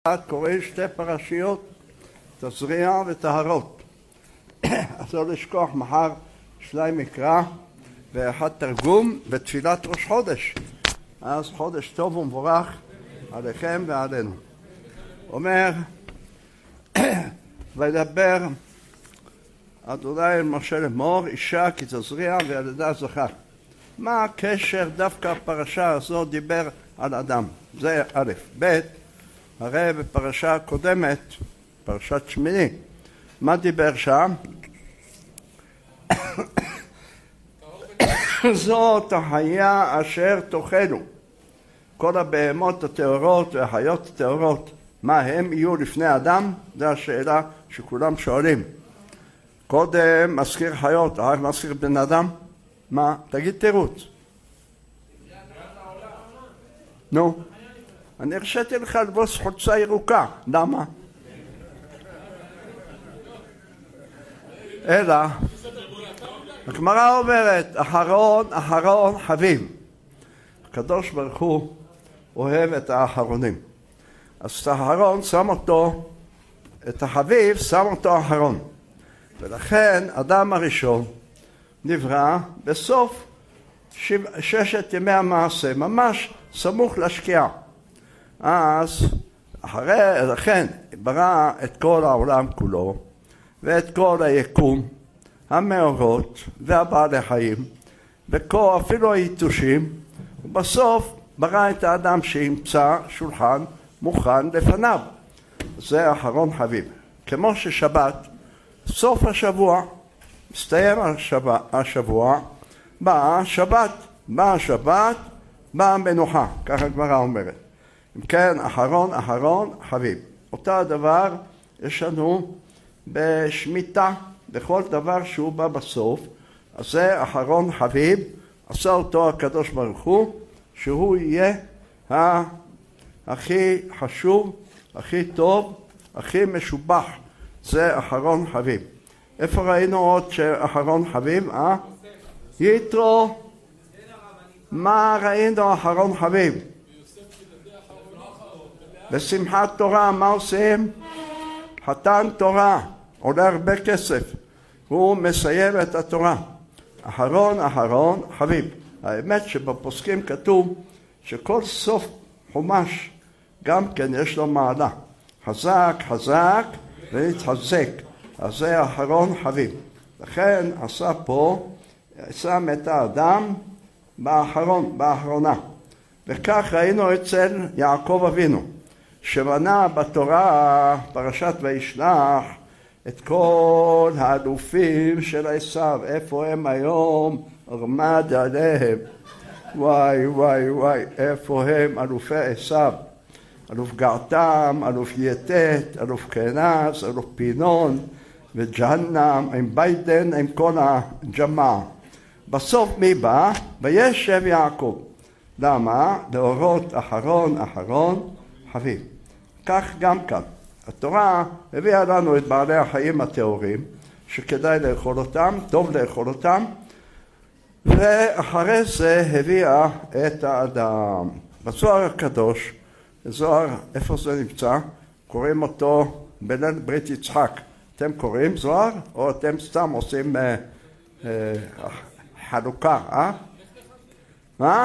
קוראים שתי פרשיות, תזריע וטהרות. אז לא לשכוח, מחר שלי מקרא ואחד תרגום בתפילת ראש חודש. אז חודש טוב ומבורך עליכם ועלינו. אומר, וידבר אדוני אל משה לאמור, אישה כי תזריע וילדה זכר. מה הקשר דווקא הפרשה הזאת דיבר על אדם? זה א', ב', הרי בפרשה הקודמת, פרשת שמיני, מה דיבר שם? זאת החיה אשר תאכלו. כל הבהמות הטהורות והחיות הטהורות, מה הם יהיו לפני אדם? זו השאלה שכולם שואלים. קודם מזכיר חיות, רק מזכיר בן אדם? מה? תגיד תירוץ. נו, אני הרשיתי לך לבוס חולצה ירוקה. למה? אלא, הגמרא אומרת, אחרון חביב. הקדוש ברוך הוא אוהב את האחרונים. אז את האחרון שם אותו, את החביב שם אותו אחרון. ולכן אדם הראשון נברא בסוף 6 ימי המעשה, ממש סמוך לשקיעה. אז לכן ברא את כל העולם כולו ואת כל היקום, המאורות והבעלי חיים ואפילו היתושים, ובסוף ברא את האדם שימצא שולחן מוכן לפניו. זה אחרון חביב. כמו ששבת, סוף השבוע, מסתיים השבוע, באה שבת, באה מנוחה, ככה הגמרא אומרת. אם כן, אחרון חביב. אותו הדבר יש לנו בשמיטה, בכל דבר שהוא בא בסוף, אז זה אחרון חביב, עשה אותו הקדוש ברוך הוא, שהוא יהיה הכי חשוב, הכי טוב, הכי משובח. זה אחרון חביב. איפה ראינו עוד שאחרון חביב? יתרו. מה ראינו אחרון חביב? בשמחת תורה, מה עושים? חתן תורה, עולה הרבה כסף. הוא מסיים את התורה. אחרון חביב. האמת שבפוסקים כתוב שכל סוף חומש גם כן יש לו מעלה. חזק ולהתחזק. אז זה אחרון חביב. לכן עשה פה, שם את האדם באחרונה. וכך ראינו אצל יעקב אבינו, שמנה בתורה, פרשת וישלח, את כל האלופים של עשיו. איפה הם היום? רמד עליהם. וואי, איפה הם אלופי עשיו? אלוף געתם, אלוף יתת, אלוף כנס, אלוף פינון וג'הנם, עם ביידן, עם כל הג'מעה. בסוף מי בא? וישב יעקב. למה? להורות אחרון חביב. כך גם כאן. התורה הביאה לנו את בעלי החיים הטהורים, שכדאי לאכול אותם, טוב לאכול אותם, ואחרי זה הביאה את האדם. בזוהר הקדוש, זוהר, איפה זה נמצא? קוראים אותו בליל ברית יצחק. אתם קוראים זוהר? או אתם סתם עושים חלוקה, מה?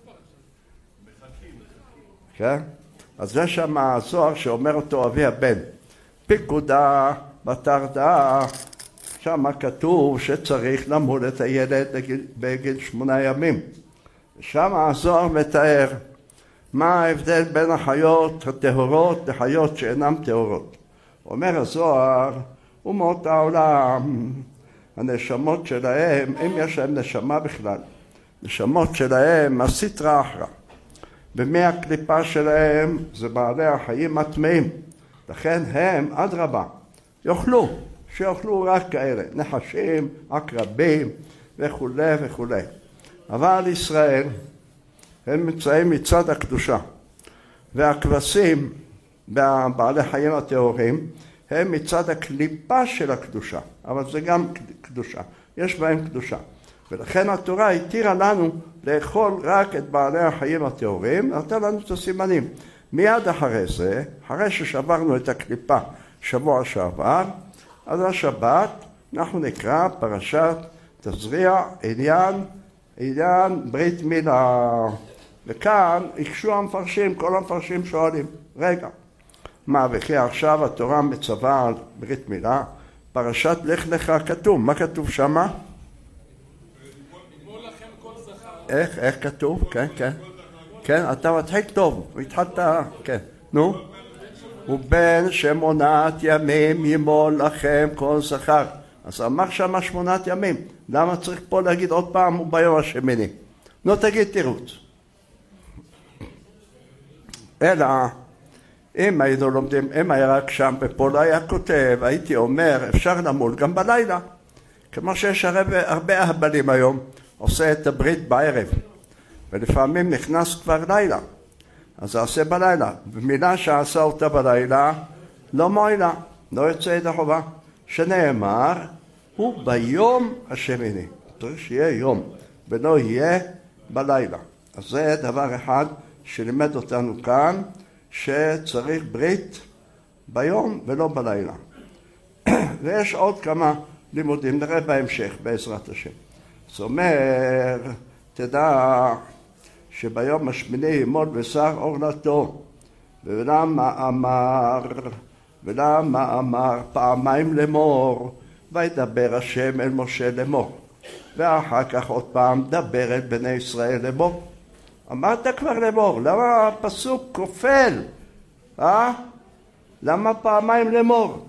כן? אז יש שם הזוהר שאומר אותו אבי הבן. פיקודה בתרדה, שם כתוב שצריך למול את הילד בגיל 8 ימים. שם הזוהר מתאר מה ההבדל בין החיות הטהורות לחיות שאינן טהורות. אומר הזוהר, אומות העולם, הנשמות שלהם, אם יש להם נשמה בכלל, נשמות שלהם הסטרא אחרא. במי הקליפה שלהם זה בעלי החיים הטמאים. לכן הם אדרבה, שיאכלו רק כאלה, נחשים, עקרבים וכו'. אבל ישראל, הם נמצאים מצד הקדושה. והכבשים, בעלי חיים הטהורים, הם מצד הקליפה של הקדושה. אבל זה גם קדושה. יש בהם קדושה. ולכן התורה התירה לנו לאכול רק את בעלי החיים הטהורים, נתן לנו את הסימנים. מיד אחרי זה, אחרי ששברנו את הקליפה שבוע שעבר, אז השבת אנחנו נקרא פרשת תזריע, עניין ברית מילה. וכאן יקשו המפרשים, כל המפרשים שואלים, רגע, מה וכי עכשיו התורה מצווה על ברית מילה? פרשת לך לך כתוב, מה כתוב שמה? איך כתוב? כן, כן. כן, אתה מתחיל טוב, התחלת, כן, נו. ובין 8 ימים ימול לכם כל זכר. אז אמר שמה 8 ימים, למה צריך פה להגיד עוד פעם וביום השמיני? נו תגיד תירוץ. אלא, אם היינו לומדים, אם היה רק שם ופה לא היה כותב, הייתי אומר, אפשר למול גם בלילה. כמו שיש הרבה אהבלים היום, עושה את הברית בערב, ולפעמים נכנס כבר לילה, אז זה עושה בלילה. במילה שעשה אותה בלילה, לא מועילה, לא יוצא את החובה, שנאמר, הוא ביום השמיני. צריך שיהיה יום, ולא יהיה בלילה. אז זה דבר אחד שלימד אותנו כאן, שצריך ברית ביום ולא בלילה. ויש עוד כמה לימודים, נראה בהמשך בעזרת השם. זאת אומרת, תדע שביום השמיני ימול בשר עורלתו, ולמה אמר פעמיים לאמור, וידבר השם אל משה לאמור, ואחר כך עוד פעם דבר אל בני ישראל לאמור. אמרת כבר לאמור, למה הפסוק כופל? למה פעמיים לאמור?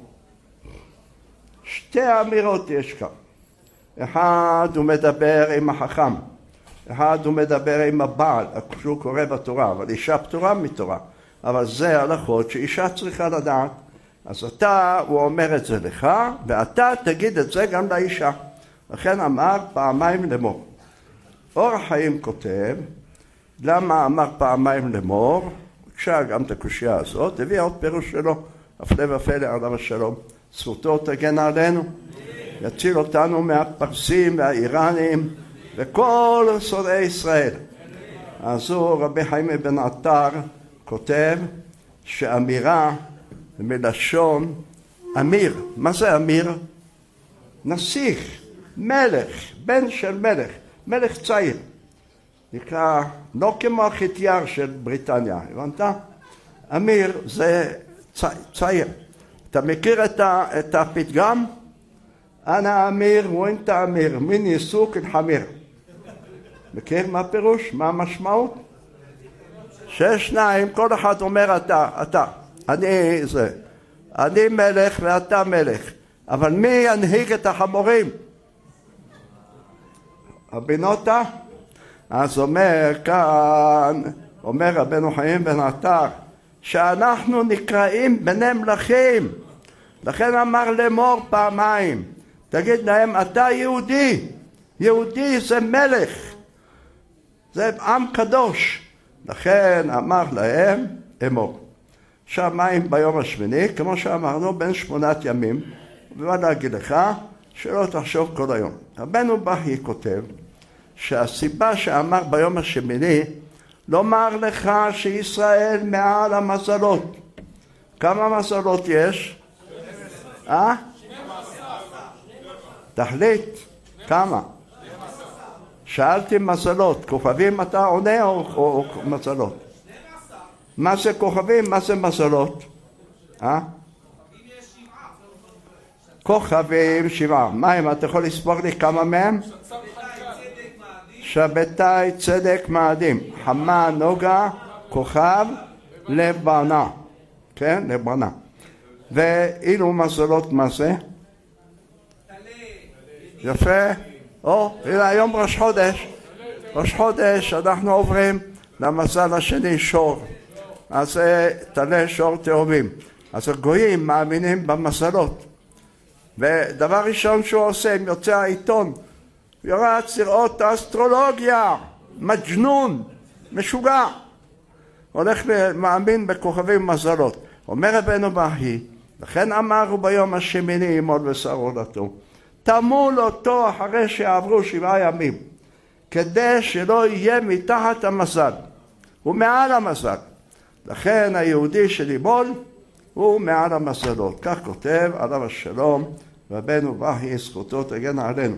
שתי אמירות יש כאן. אחד הוא מדבר עם החכם, אחד הוא מדבר עם הבעל, שהוא קורא בתורה, אבל אישה פטורה מתורה, אבל זה הלכות שאישה צריכה לדעת. אז הוא אומר את זה לך, ואתה תגיד את זה גם לאישה. לכן אמר פעמיים לאמור. אור החיים כותב, למה אמר פעמיים לאמור? בבקשה גם את הקושיה הזאת, הביא עוד פירוש שלו, הפלא ופלא עליו השלום, זכותו תגן עלינו, יציל אותנו מהפרסים והאיראנים וכל שונאי ישראל. אז הוא רבי חיים בן עטר כותב שאמירה מלשון אמיר. מה זה אמיר? נסיך, מלך, בן של מלך, מלך צעיר. נקרא לא כמו החתייר של בריטניה, הבנת? אמיר זה צעיר. אתה מכיר את הפתגם? אנא אמיר ואינת אמיר, מן יסוק אל חמיר. מכיר מה הפירוש? מה המשמעות? שיש שניים, כל אחד אומר אתה. אני מלך ואתה מלך. אבל מי ינהיג את החמורים? הבינותה? אז אומר כאן, אומר רבנו חיים בן עטר, שאנחנו נקראים בני מלכים. לכן אמר לאמור פעמיים, תגיד להם, אתה יהודי. יהודי זה מלך. זה עם קדוש. לכן אמר להם, אמור. שהמים ביום השמיני, כמו שאמרנו, בין 8 ימים, ומה להגיד לך? שלא תחשוב כל היום. רבנו בכי כותב, שהסיבה שאמר ביום השמיני, לומר לך שישראל מעל המזלות. כמה מזלות יש? תחליט, כמה? שאלתי מזלות, כוכבים אתה עונה או מזלות? מה זה כוכבים? מה זה מזלות? כוכבים 7. מה אם אתה יכול לספור לי כמה מהם? שבתאי צדק מאדים, חמה נוגה, כוכב, לבנה. כן? לבנה. ואילו מזלות מה זה? יפה. הנה היום ראש חודש. ראש חודש אנחנו עוברים למזל השני שור. אז זה תלה שור תאומים. אז הגויים מאמינים במזלות. ודבר ראשון שהוא עושה, אם יוצא העיתון, יורץ לראות האסטרולוגיה, מג'נון, משוגע. הולך ומאמין בכוכבים מזלות. אומר רבנו בכי, לכן אמרו ביום השמיני ימול בשר עורלתו, תמול אותו אחרי שעברו 7 ימים, כדי שלא יהיה מתחת המזל, ומעל המזל. לכן היהודי שלימול הוא מעל המזלות. כך כותב עליו השלום, רבנו ברוך זכותו תגן עלינו.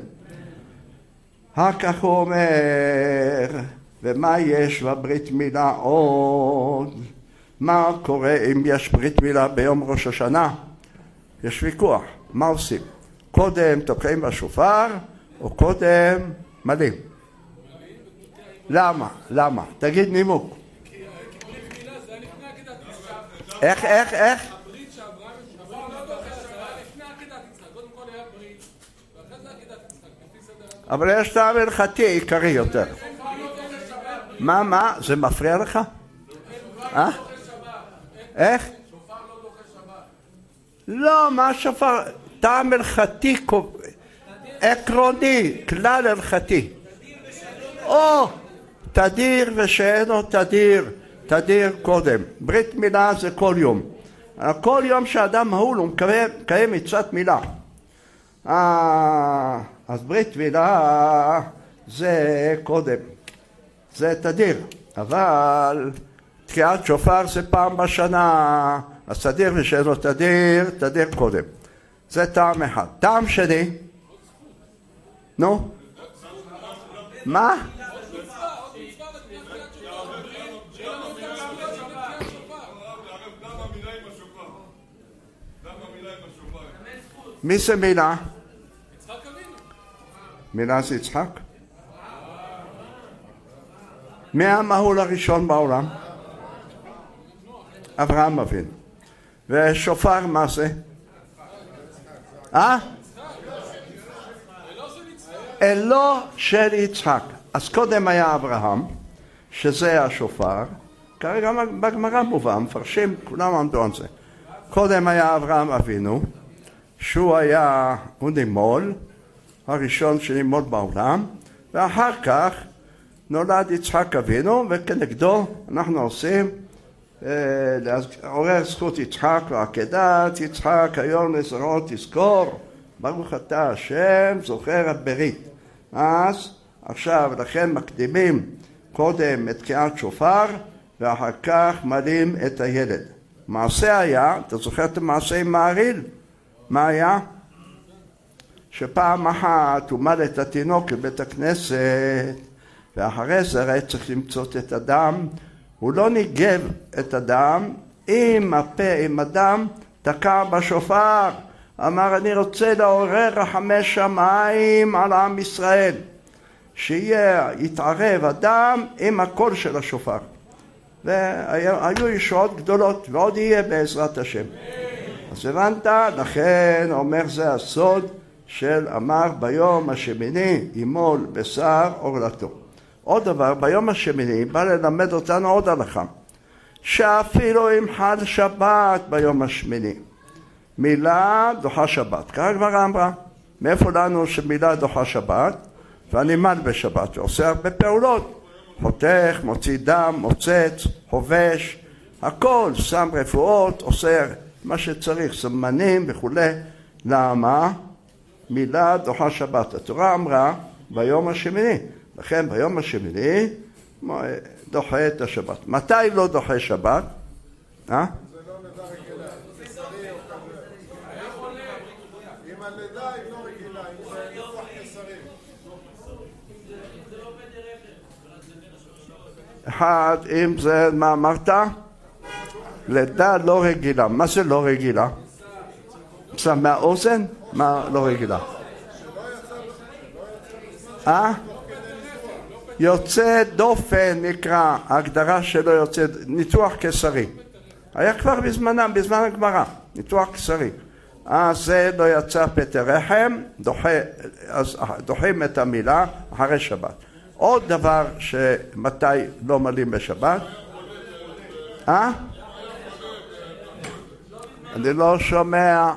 כך הוא אומר, ומה יש בברית מילה עוד? מה קורה אם יש ברית מילה ביום ראש השנה? יש ויכוח, מה עושים? קודם תוקעים בשופר או קודם מלים? למה? למה? תגיד נימוק. איך? הברית שאברהם לא דוחה שבת לפני עקדת יצחק. קודם כל היה ברית ואחרי זה עקדת יצחק. אבל יש טעם הלכתי עיקרי יותר. מה? זה מפריע לך? איך? שופר לא דוחה שבת. לא, מה שופר? טעם הלכתי עקרוני, כלל הלכתי. או תדיר ושאינו תדיר. תדיר קודם. ברית מילה זה כל יום. כל יום שאדם מהול הוא מקיים מצוות מילה. אז ברית מילה זה קודם. זה תדיר. אבל תקיעת שופר זה פעם בשנה. אז תדיר ושאינו תדיר, תדיר קודם. זה טעם אחד. טעם שני. נו? מה? מי זה מילה? יצחק אבינו. מילה זה יצחק? מי המהול הראשון בעולם? אברהם אבינו. ושופר מה זה? אלו של יצחק. אז קודם היה אברהם, שזה השופר. כרגע בגמרא מובא, מפרשים, כולם עמדו על זה. קודם היה אברהם אבינו, שהוא נימול, הראשון שנימול בעולם, ואחר כך נולד יצחק אבינו, וכנגדו אנחנו עושים לעורר זכות יצחק ועקדת יצחק היום לזרעו תזכור, ברוך אתה השם זוכר הברית. אז עכשיו לכן מקדימים קודם את תקיעת שופר ואחר כך מעלים את הילד. מעשה היה, אתה זוכר את המעשה עם מעריל? מה היה? שפעם אחת הוא מל את התינוק לבית הכנסת ואחרי זה היה צריך למצות את הדם. הוא לא ניגב את הדם עם הדם תקע בשופר. אמר אני רוצה לעורר רחמי שמיים על עם ישראל, שיתערב הדם עם הקול של השופר. והיו ישועות גדולות ועוד יהיה בעזרת השם. אז הבנת? לכן אומר זה הסוד של אמר ביום השמיני ימול בשר עורלתו. עוד דבר, ביום השמיני בא ללמד אותנו עוד הלכה, שאפילו אם חל שבת ביום השמיני מילה דוחה שבת. כך הגמרא אמרה, מאיפה לנו שמילה דוחה שבת? ואני מל בשבת ועושה הרבה פעולות, חותך, מוציא דם, מוצץ, חובש, הכל, שם רפואות, עושה מה שצריך, סמנים וכו'. למה? מילה דוחה שבת. התורה אמרה ביום השמיני, לכן ביום השמיני דוחה את השבת. מתי לא דוחה שבת? זה לא לידה רגילה, זה קיסרי או כזה. אם הלידה היא לא רגילה, אם זה ניתוח קיסרי. אחד, אם זה, מה אמרת? לידה לא רגילה. מה זה לא רגילה? מהאוזן? מה לא רגילה? יוצא דופן נקרא, ההגדרה שלו יוצא, ניתוח קיסרי. היה כבר בזמן הגמרא, ניתוח קיסרי. אז זה לא יצא פטר רחם, דוחים את המילה אחרי שבת. עוד דבר שמתי לא מלים בשבת? אני לא שומע.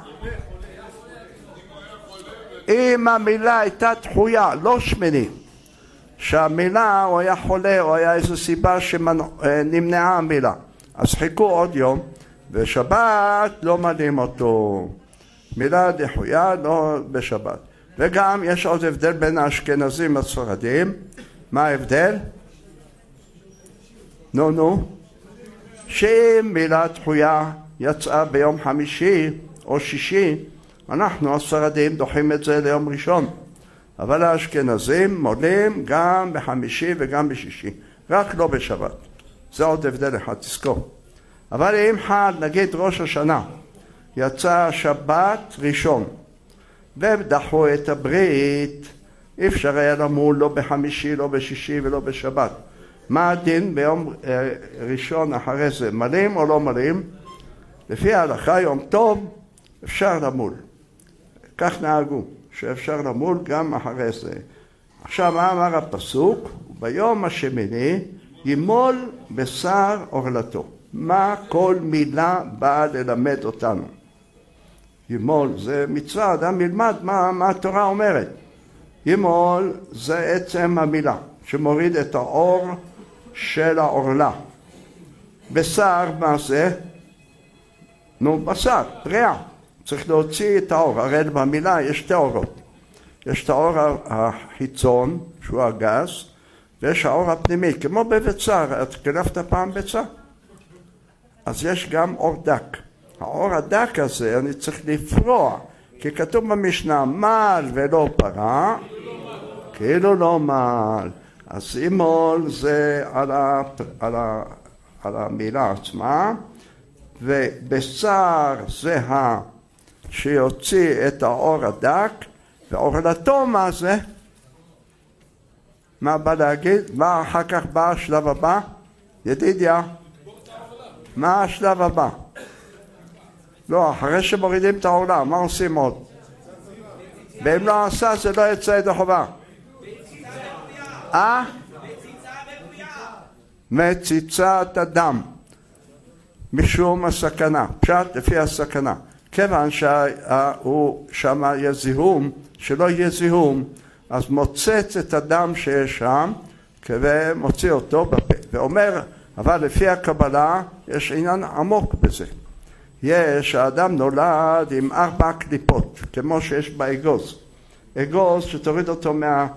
אם המילה הייתה דחויה, לא שמיני, שהמילה הוא היה חולה או היה איזו סיבה שנמנעה המילה, אז חיכו עוד יום ושבת לא מלים אותו. מילה דחויה לא בשבת. וגם יש עוד הבדל בין האשכנזים והספרדים. מה ההבדל? נו שאם מילה דחויה יצאה ביום חמישי או שישי, אנחנו הספרדים דוחים את זה ליום ראשון. אבל האשכנזים מולים גם בחמישי וגם בשישי, רק לא בשבת. זה עוד הבדל אחד, תזכור. אבל אם חל, נגיד ראש השנה, יצא שבת ראשון, ודחו את הברית, אי אפשר היה למול לא בחמישי, לא בשישי ולא בשבת. מה הדין ביום ראשון אחרי זה? מלים או לא מלים? לפי ההלכה יום טוב אפשר למול. כך נהגו, שאפשר למול גם אחרי זה. עכשיו מה אמר הפסוק? ביום השמיני ימול בשר עורלתו. מה כל מילה באה ללמד אותנו? ימול זה מצווה, אדם ילמד מה התורה אומרת. ימול זה עצם המילה שמוריד את האור של העורלה. בשר מה זה? בשר, פריאה. צריך להוציא את האור. הרי במילה יש שתי אורות. יש את האור החיצון, שהוא הגס, ויש האור הפנימי. כמו בביצה, את קלפת פעם ביצה? אז יש גם אור דק. האור הדק הזה אני צריך לפרוע, כי כתוב במשנה, מעל ולא פרה, כאילו לא מעל. אז ימול זה על המילה עצמה, ובשר זה שיוציא את האור הדק, ועורלתו מה זה? מה בא להגיד? מה אחר כך בא השלב הבא? ידידיה, מה השלב הבא? לא, אחרי שמורידים את העורלה, מה עושים עוד? ואם לא עשה זה לא יצא ידי חובה. מציצת הדם משום הסכנה, פשט לפי הסכנה. כיוון שהוא שם יהיה זיהום, שלא יהיה זיהום, אז מוצץ את הדם שיש שם ומוציא אותו בפה. ואומר, אבל לפי הקבלה יש עניין עמוק בזה. האדם נולד עם 4 קליפות, כמו שיש באגוז. אגוז שתוריד אותו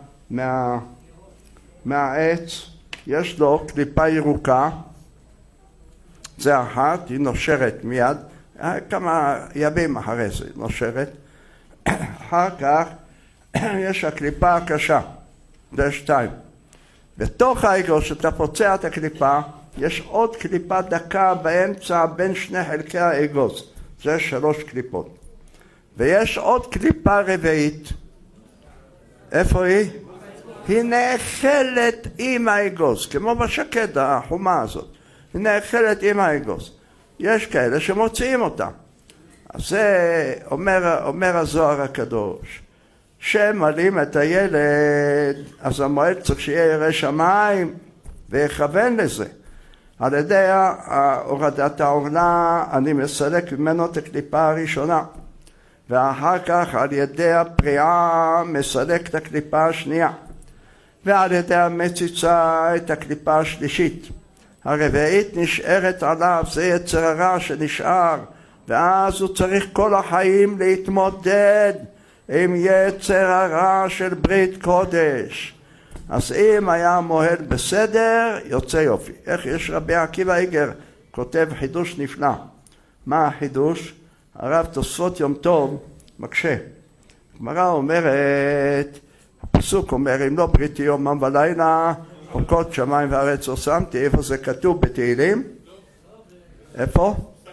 מהעץ, יש לו קליפה ירוקה, זה אחת, היא נושרת מיד, כמה ימים אחרי זה היא נושרת. אחר כך יש הקליפה הקשה, זה 2. בתוך האגוז שאתה פוצע את הקליפה, יש עוד קליפה דקה באמצע בין שני חלקי האגוז, זה 3 קליפות. ויש עוד קליפה רביעית, איפה היא? היא נאכלת עם האגוז, כמו בשקד החומה הזאת, היא נאכלת עם האגוז. יש כאלה שמוציאים אותה. אז זה אומר הזוהר הקדוש, שמעלים את הילד, אז המועד צריך שיהיה ירא שמיים ויכוון לזה. על ידי הורדת העורלה אני מסלק ממנו את הקליפה הראשונה, ואחר כך על ידי הפריאה מסלק את הקליפה השנייה, ועל ידי המציצה את הקליפה השלישית. הרביעית נשארת עליו, זה יצר הרע שנשאר, ואז הוא צריך כל החיים להתמודד עם יצר הרע של ברית קודש. אז אם היה מוהל בסדר, יוצא יופי. איך יש רבי עקיבא איגר כותב חידוש נפלא. מה החידוש? הרב תוספות יום טוב מקשה. הגמרא אומרת, הפסוק אומר, אם לא בריתי יומם ולילה, חוקות שמיים וארץ לא שמתי. איפה זה כתוב בתהילים? איפה?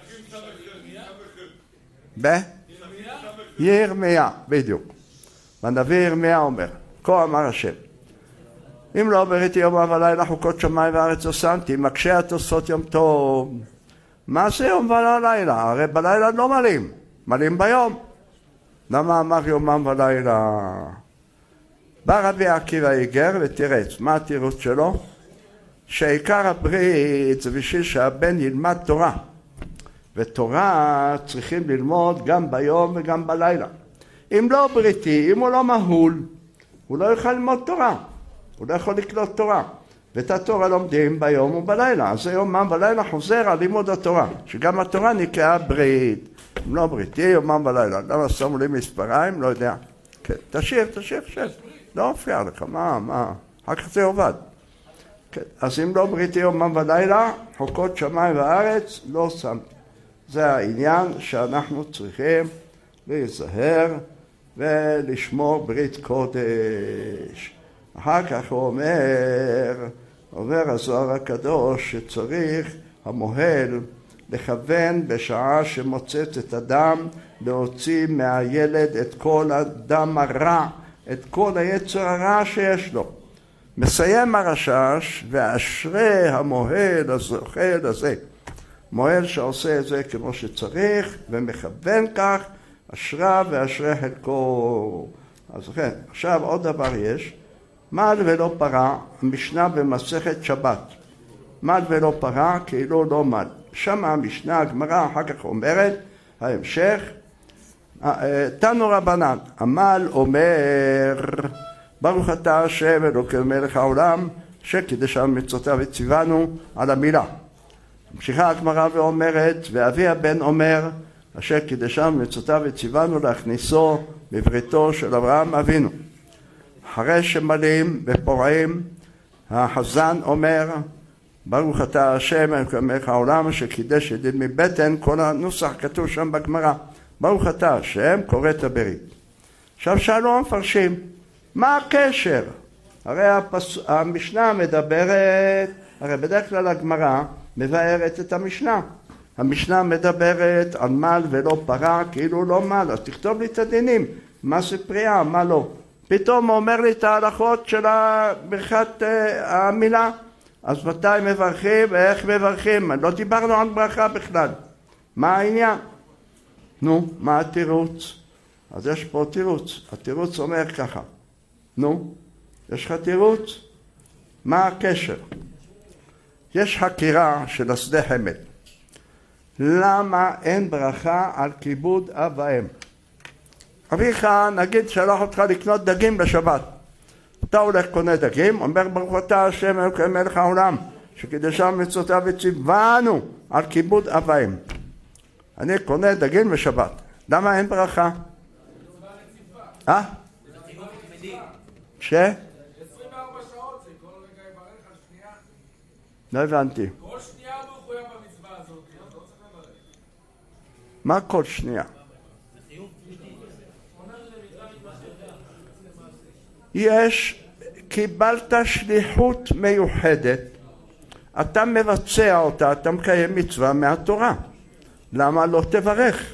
ירמיה, בדיוק. והנביא ירמיה אומר, כה אמר השם, אם לא בריתי יומם ולילה, חוקות שמיים וארץ לא שמתי. מקשה התוספות יום טוב. מה זה יום ולילה? הרי בלילה לא מלאים, מלאים ביום. למה אמר יומם ולילה? בא רבי עקיבא איגר ותירץ. מה התירוץ שלו? שעיקר הברית זה בשביל שהבן ילמד תורה, ותורה צריכים ללמוד גם ביום וגם בלילה. אם לא בריתי, אם הוא לא מהול, הוא לא יוכל ללמוד תורה, הוא לא יכול לקלוט תורה, ואת התורה לומדים ביום ובלילה. אז יומם ולילה חוזר על לימוד התורה, שגם התורה נקראה ברית. אם לא בריתי, יומם ולילה. למה שמו לי מספריים? לא יודע. כן, תשאיר, שב. לא מפריע לך, מה? אחר כך זה עובד. אז אם לא בריתי יומם ולילה, חוקות שמיים וארץ, לא שמתי. זה העניין שאנחנו צריכים להיזהר ולשמור ברית קודש. אחר כך הוא אומר הזוהר הקדוש שצריך המוהל לכוון בשעה שמוצאת את הדם, להוציא מהילד את כל הדם הרע, את כל היצר הרע שיש לו. מסיים הרשש, ואשרי המוהל הזוחל הזה. מוהל שעושה את זה כמו שצריך ומכוון כך, אשרה ואשרי חלקו. אז כן, עכשיו עוד דבר יש, מעל ולא פרה, המשנה במסכת שבת. מעל ולא פרה כאילו לא מעל. שם המשנה, הגמרא אחר כך אומרת, ההמשך, תנו רבנן, המעל אומר, ברוך אתה השם אלוקי מלך העולם, שקידשנו מצוותיו וציוונו על המילה. ממשיכה הגמרא ואומרת, ואבי הבן אומר, אשר קידשנו מצוותיו וציוונו להכניסו בבריתו של אברהם אבינו. אחרי שמלאים ופורעים, החזן אומר, ברוך אתה השם אלוקי מלך העולם, שקידש ידיד מבטן, כל הנוסח כתוב שם בגמרא. ברוך אתה השם, קורא את הברית. עכשיו שאלו המפרשים, מה הקשר? הרי המשנה מדברת, הרי בדרך כלל הגמרא מבארת את המשנה. המשנה מדברת על מעל ולא פרה, כאילו לא מעל. אז תכתוב לי את הדינים, מה זה פריאה, מה לא. פתאום הוא אומר לי את ההלכות של ברכת המילה. אז מתי מברכים ואיך מברכים? לא דיברנו על ברכה בכלל. מה העניין? נו, מה התירוץ? אז יש פה תירוץ. התירוץ אומר ככה. נו, יש לך תירוץ? מה הקשר? יש חקירה של השדה חמד. למה אין ברכה על כיבוד אב ואם? אביך, נגיד שלח אותך לקנות דגים בשבת. אתה הולך קונה דגים, אומר ברוך אתה השם אלוקי מלך העולם, שקידשנו מצוותיו וציוונו על כיבוד אב ואם. אני קונה דגים בשבת. למה אין ברכה? ש? 24 שעות זה כל רגע יברך על שנייה. לא הבנתי. כל שנייה הוא מחויב במצווה הזאת, לא צריך לברך. מה כל שנייה? קיבלת שליחות מיוחדת, אתה מבצע אותה, אתה מקיים מצווה מהתורה. למה לא תברך?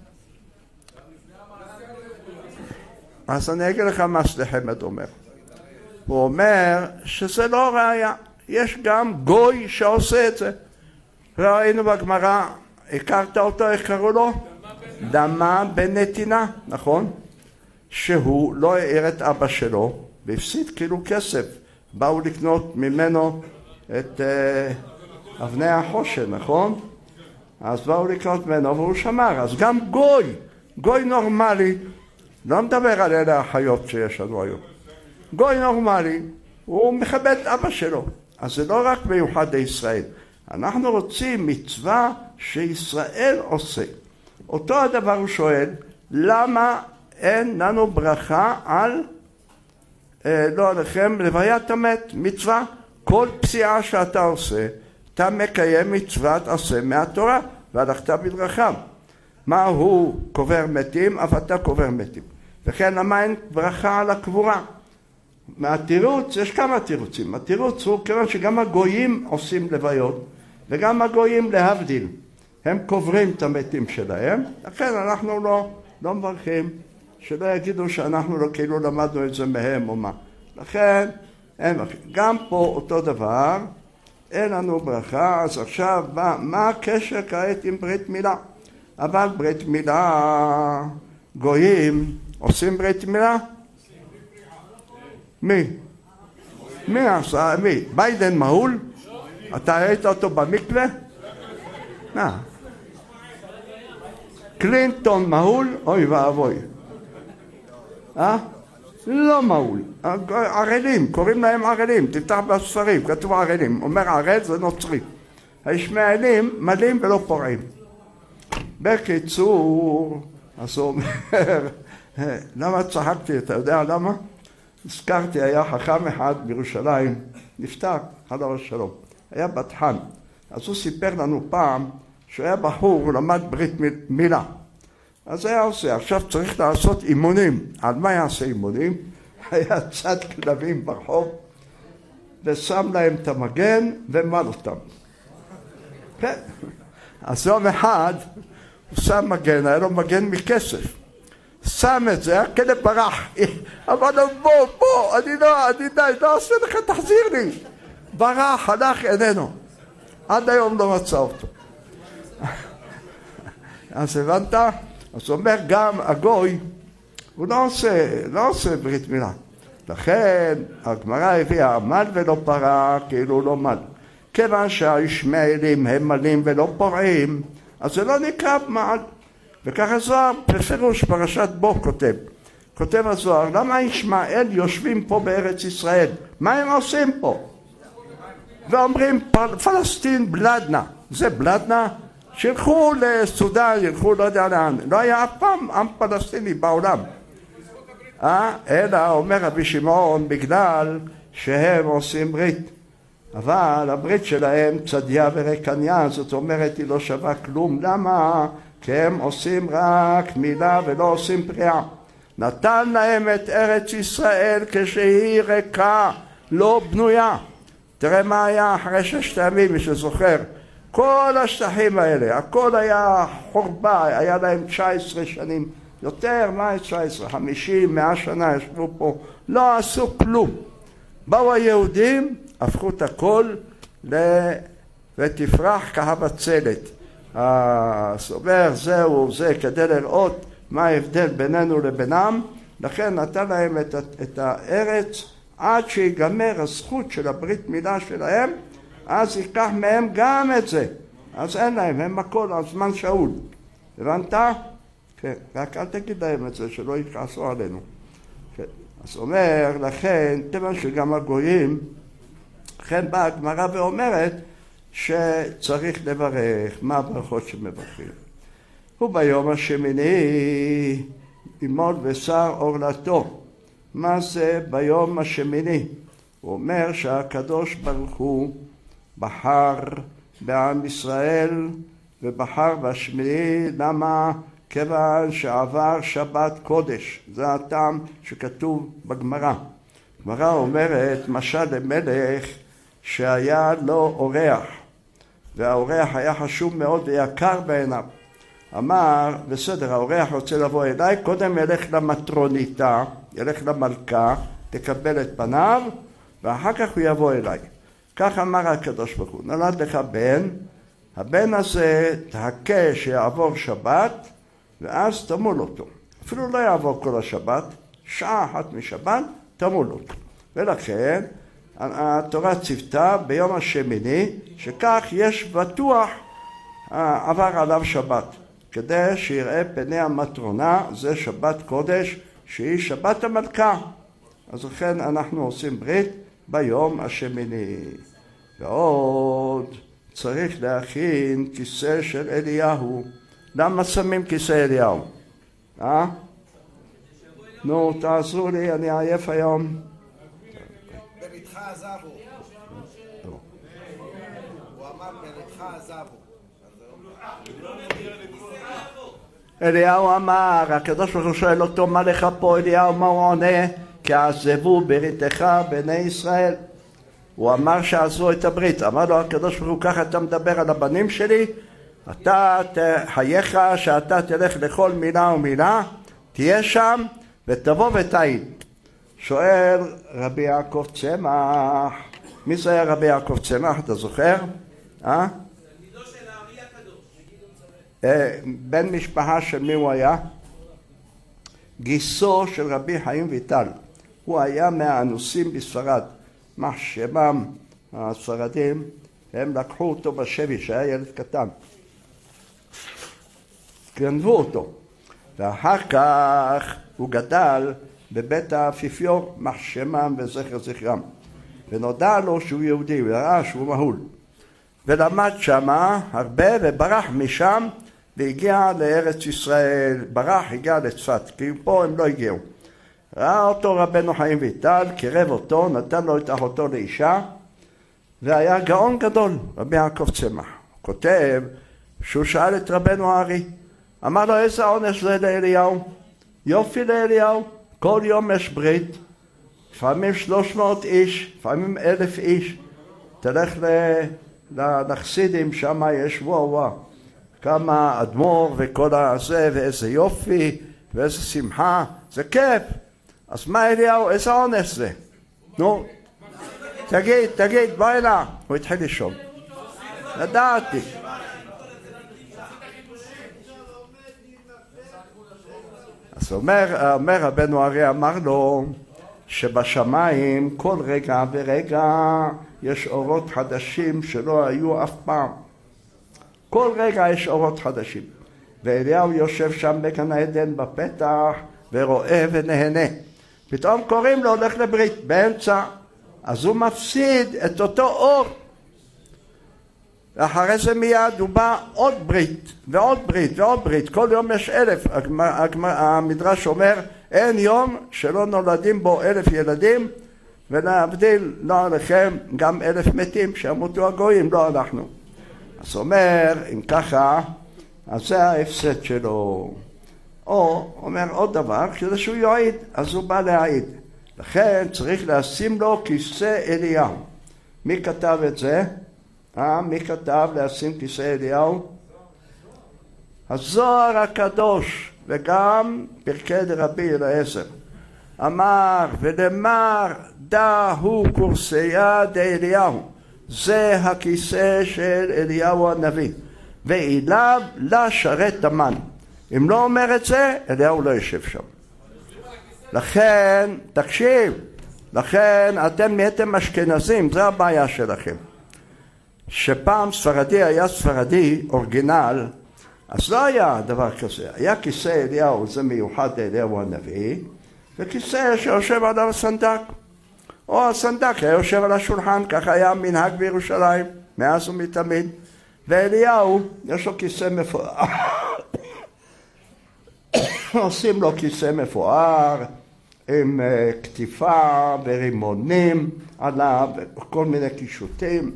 אז אני אגיד לך מה שדה חמד אומר. הוא אומר שזה לא ראיה, יש גם גוי שעושה את זה. ראינו בגמרא, הכרת אותו, איך קראו לו? דמה בן נתינה, נכון? שהוא לא העיר את אבא שלו והפסיד כאילו כסף. באו לקנות ממנו את אבני החושן, נכון? אז באו לקנות ממנו והוא שמר. אז גם גוי נורמלי, לא מדבר על אלה החיות שיש לנו היום. גוי נורמלי, הוא מכבד את אבא שלו. אז זה לא רק מיוחד לישראל. אנחנו רוצים מצווה שישראל עושה. אותו הדבר הוא שואל, למה אין לנו ברכה על, לא עליכם, לוויית המת, מצווה? כל פסיעה שאתה עושה, אתה מקיים מצוות עשה מהתורה, והלכת בדרכיו. מה הוא קובר מתים, אף אתה קובר מתים. וכן למה אין ברכה על הקבורה? מהתירוץ, יש כמה תירוצים. התירוץ הוא כיוון שגם הגויים עושים לוויות, וגם הגויים להבדיל. הם קוברים את המתים שלהם, לכן אנחנו לא מברכים, שלא יגידו שאנחנו לא כאילו למדנו את זה מהם או מה. לכן, אין ברכה. גם פה אותו דבר, אין לנו ברכה, אז עכשיו מה הקשר כעת עם ברית מילה? אבל ברית מילה, גויים עושים ברית מילה? מי? מי עשה? מי? ביידן מהול? אתה ראית אותו במקווה? קלינטון מהול? אוי ואבוי. לא מהול. ערלים, קוראים להם ערלים. תפתח בספרים, כתוב ערלים. אומר ערל זה נוצרי. הישמעאלים מלאים ולא פורעים. בקיצור, אז הוא אומר, למה צחקתי? אתה יודע למה? הזכרתי, היה חכם אחד בירושלים, נפטר, עליו השלום. היה בטחן. אז הוא סיפר לנו פעם שהוא היה בחור, הוא למד ברית מילה. אז היה עושה, עכשיו צריך לעשות אימונים. על מה יעשה אימונים? היה צד כלבים ברחוב, ושם להם את המגן ומל אותם. כן. אז יום אחד הוא שם מגן, היה לו מגן מכסף. שם את זה, הכלב ברח. אמר לו, בוא, אני לא עושה לך, תחזיר לי. ברח, הלך, איננו. עד היום לא מצא אותו. אז הבנת? אז הוא אומר, גם הגוי, הוא לא עושה ברית מילה. לכן, הגמרא הביאה, מל ולא פרה, כאילו הוא לא מל. כיוון שהישמעאלים הם מלים ולא פורעים, אז זה לא נקרא מל. וככה זוהר בפירוש פרשת בו כותב הזוהר, למה הישמעאל יושבים פה בארץ ישראל? מה הם עושים פה? ואומרים פלסטין בלדנה. זה בלדנה? שילכו לסודן, ילכו לא יודע לאן. לא היה אף פעם עם פלסטיני בעולם. אלא אומר רבי שמעון בגלל שהם עושים ברית. אבל הברית שלהם צדיה ורקניה, זאת אומרת היא לא שווה כלום. למה? כי הם עושים רק מילה ולא עושים פריעה. נתן להם את ארץ ישראל כשהיא ריקה, לא בנויה. תראה מה היה אחרי 6 ימים, מי שזוכר. כל השטחים האלה, הכל היה חורבה, היה להם 19 שנים. יותר, מה 19? 50, 100 שנה ישבו פה, לא עשו כלום. באו היהודים, הפכו את הכל ותפרח כהבצלת. הסובר זהו זה כדי לראות מה ההבדל בינינו לבינם, לכן נתן להם את הארץ עד שיגמר הזכות של הברית מילה שלהם, אז ייקח מהם גם את זה. אז אין להם, הם הכל על זמן שאול. הבנת? כן, רק אל תגיד להם את זה, שלא יכעסו עלינו. כן. אז אומר, לכן, כיוון שגם הגויים, לכן באה הגמרא ואומרת שצריך לברך. מה הברכות שמברכים? וביום השמיני ימול ושר עורלתו. מה זה ביום השמיני? הוא אומר שהקדוש ברוך הוא בחר בעם ישראל ובחר בשמיני. למה? כיוון שעבר שבת קודש. זה הטעם שכתוב בגמרא. הגמרא אומרת משל למלך שהיה לו אורח, והאורח היה חשוב מאוד ויקר בעיניו. אמר, בסדר, האורח רוצה לבוא אליי, קודם ילך למטרוניתה, ילך למלכה, תקבל את פניו, ואחר כך הוא יבוא אליי. כך אמר הקדוש ברוך הוא, נולד לך בן, הבן הזה תחכה שיעבור שבת, ואז תמול אותו. אפילו לא יעבור כל השבת, שעה אחת משבת, תמול אותו. ולכן, התורה ציוותה ביום השמיני, שכך יש בטוח עבר עליו שבת. כדי שיראה פני המטרונה, זה שבת קודש, שהיא שבת המלכה. אז לכן אנחנו עושים ברית ביום השמיני. ועוד צריך להכין כיסא של אליהו. למה שמים כיסא אליהו? נו, תעזרו לי, אני עייף היום. בביתך עזבו. הוא אמר בביתך עזבו. אליהו אמר, הקדוש ברוך הוא שואל אותו, מה לך פה? אליהו מה הוא עונה? כי עזבו בריתך בני ישראל. הוא אמר שעזבו את הברית. אמר לו הקדוש ברוך הוא, ככה אתה מדבר על הבנים שלי? אתה חייך שאתה תלך לכל מילה ומילה, תהיה שם ותבוא ותעיד. שואל רבי יעקב צמח, מי זה היה רבי יעקב צמח, אתה זוכר? תלמידו של הארי הקדוש. בן משפחה של מי הוא היה? גיסו של רבי חיים ויטל. הוא היה מהאנוסים בספרד. מה שמם הספרדים, הם לקחו אותו בשבי שהיה ילד קטן. גנבו אותו. ואחר כך הוא גדל בבית האפיפיור, מחשמם וזכר זכרם. ונודע לו שהוא יהודי, הוא ראה שהוא מהול. ולמד שמה הרבה וברח משם והגיע לארץ ישראל. ברח, הגיע לצפת, כי פה הם לא הגיעו. ראה אותו רבנו חיים ויטל, קירב אותו, נתן לו את אחותו לאישה, והיה גאון גדול, רבי יעקב צמח. הוא כותב שהוא שאל את רבנו הארי, אמר לו איזה עונש זה לאליהו? יופי לאליהו, כל יום יש ברית, לפעמים 300 איש, לפעמים 1,000 איש. תלך לחסידים, שם יש וואו, כמה אדמו"ר וכל הזה, ואיזה יופי, ואיזה שמחה, זה כיף. אז מה אליהו, איזה עונש זה? נו, תגיד, בוא הנה. הוא התחיל לשאול. לדעתי. אז אומר רבנו הארי, אמר לו שבשמיים כל רגע ורגע יש אורות חדשים שלא היו אף פעם. כל רגע יש אורות חדשים. ואליהו יושב שם בגן העדן בפתח ורואה ונהנה. פתאום קוראים לו הולך לברית באמצע, אז הוא מפסיד את אותו אור. ואחרי זה מיד הוא בא עוד ברית ועוד ברית ועוד ברית. כל יום יש 1,000. המדרש אומר אין יום שלא נולדים בו 1,000 ילדים, ולהבדיל לא עליכם גם 1,000 מתים שימותו הגויים, לא אנחנו. אז אומר אם ככה, אז זה ההפסד שלו. או אומר עוד דבר, כדי שהוא יועיד, אז הוא בא להעיד. לכן צריך לשים לו כיסא אליהו. מי כתב את זה? מי כתב לשים כיסא אליהו? הזוהר הקדוש, וגם פרקי דרבי אליעזר. אמר ולמר דהו קורסיה דאליהו. זה הכיסא של אליהו הנביא. ואליו לה שרת המן. אם לא אומר את זה, אליהו לא יושב שם. לכן, תקשיב, לכן אתם נהייתם אשכנזים, זה הבעיה שלכם. שפעם ספרדי היה ספרדי אורגינל, אז לא היה דבר כזה. היה כיסא אליהו, זה מיוחד לאליהו הנביא, וכיסא שיושב עליו הסנדק. או הסנדק היה יושב על השולחן, ככה היה מנהג בירושלים, מאז ומתמיד. ואליהו, יש לו כיסא מפואר. עושים לו כיסא מפואר, עם כתיפה ורימונים עליו, וכל מיני קישוטים.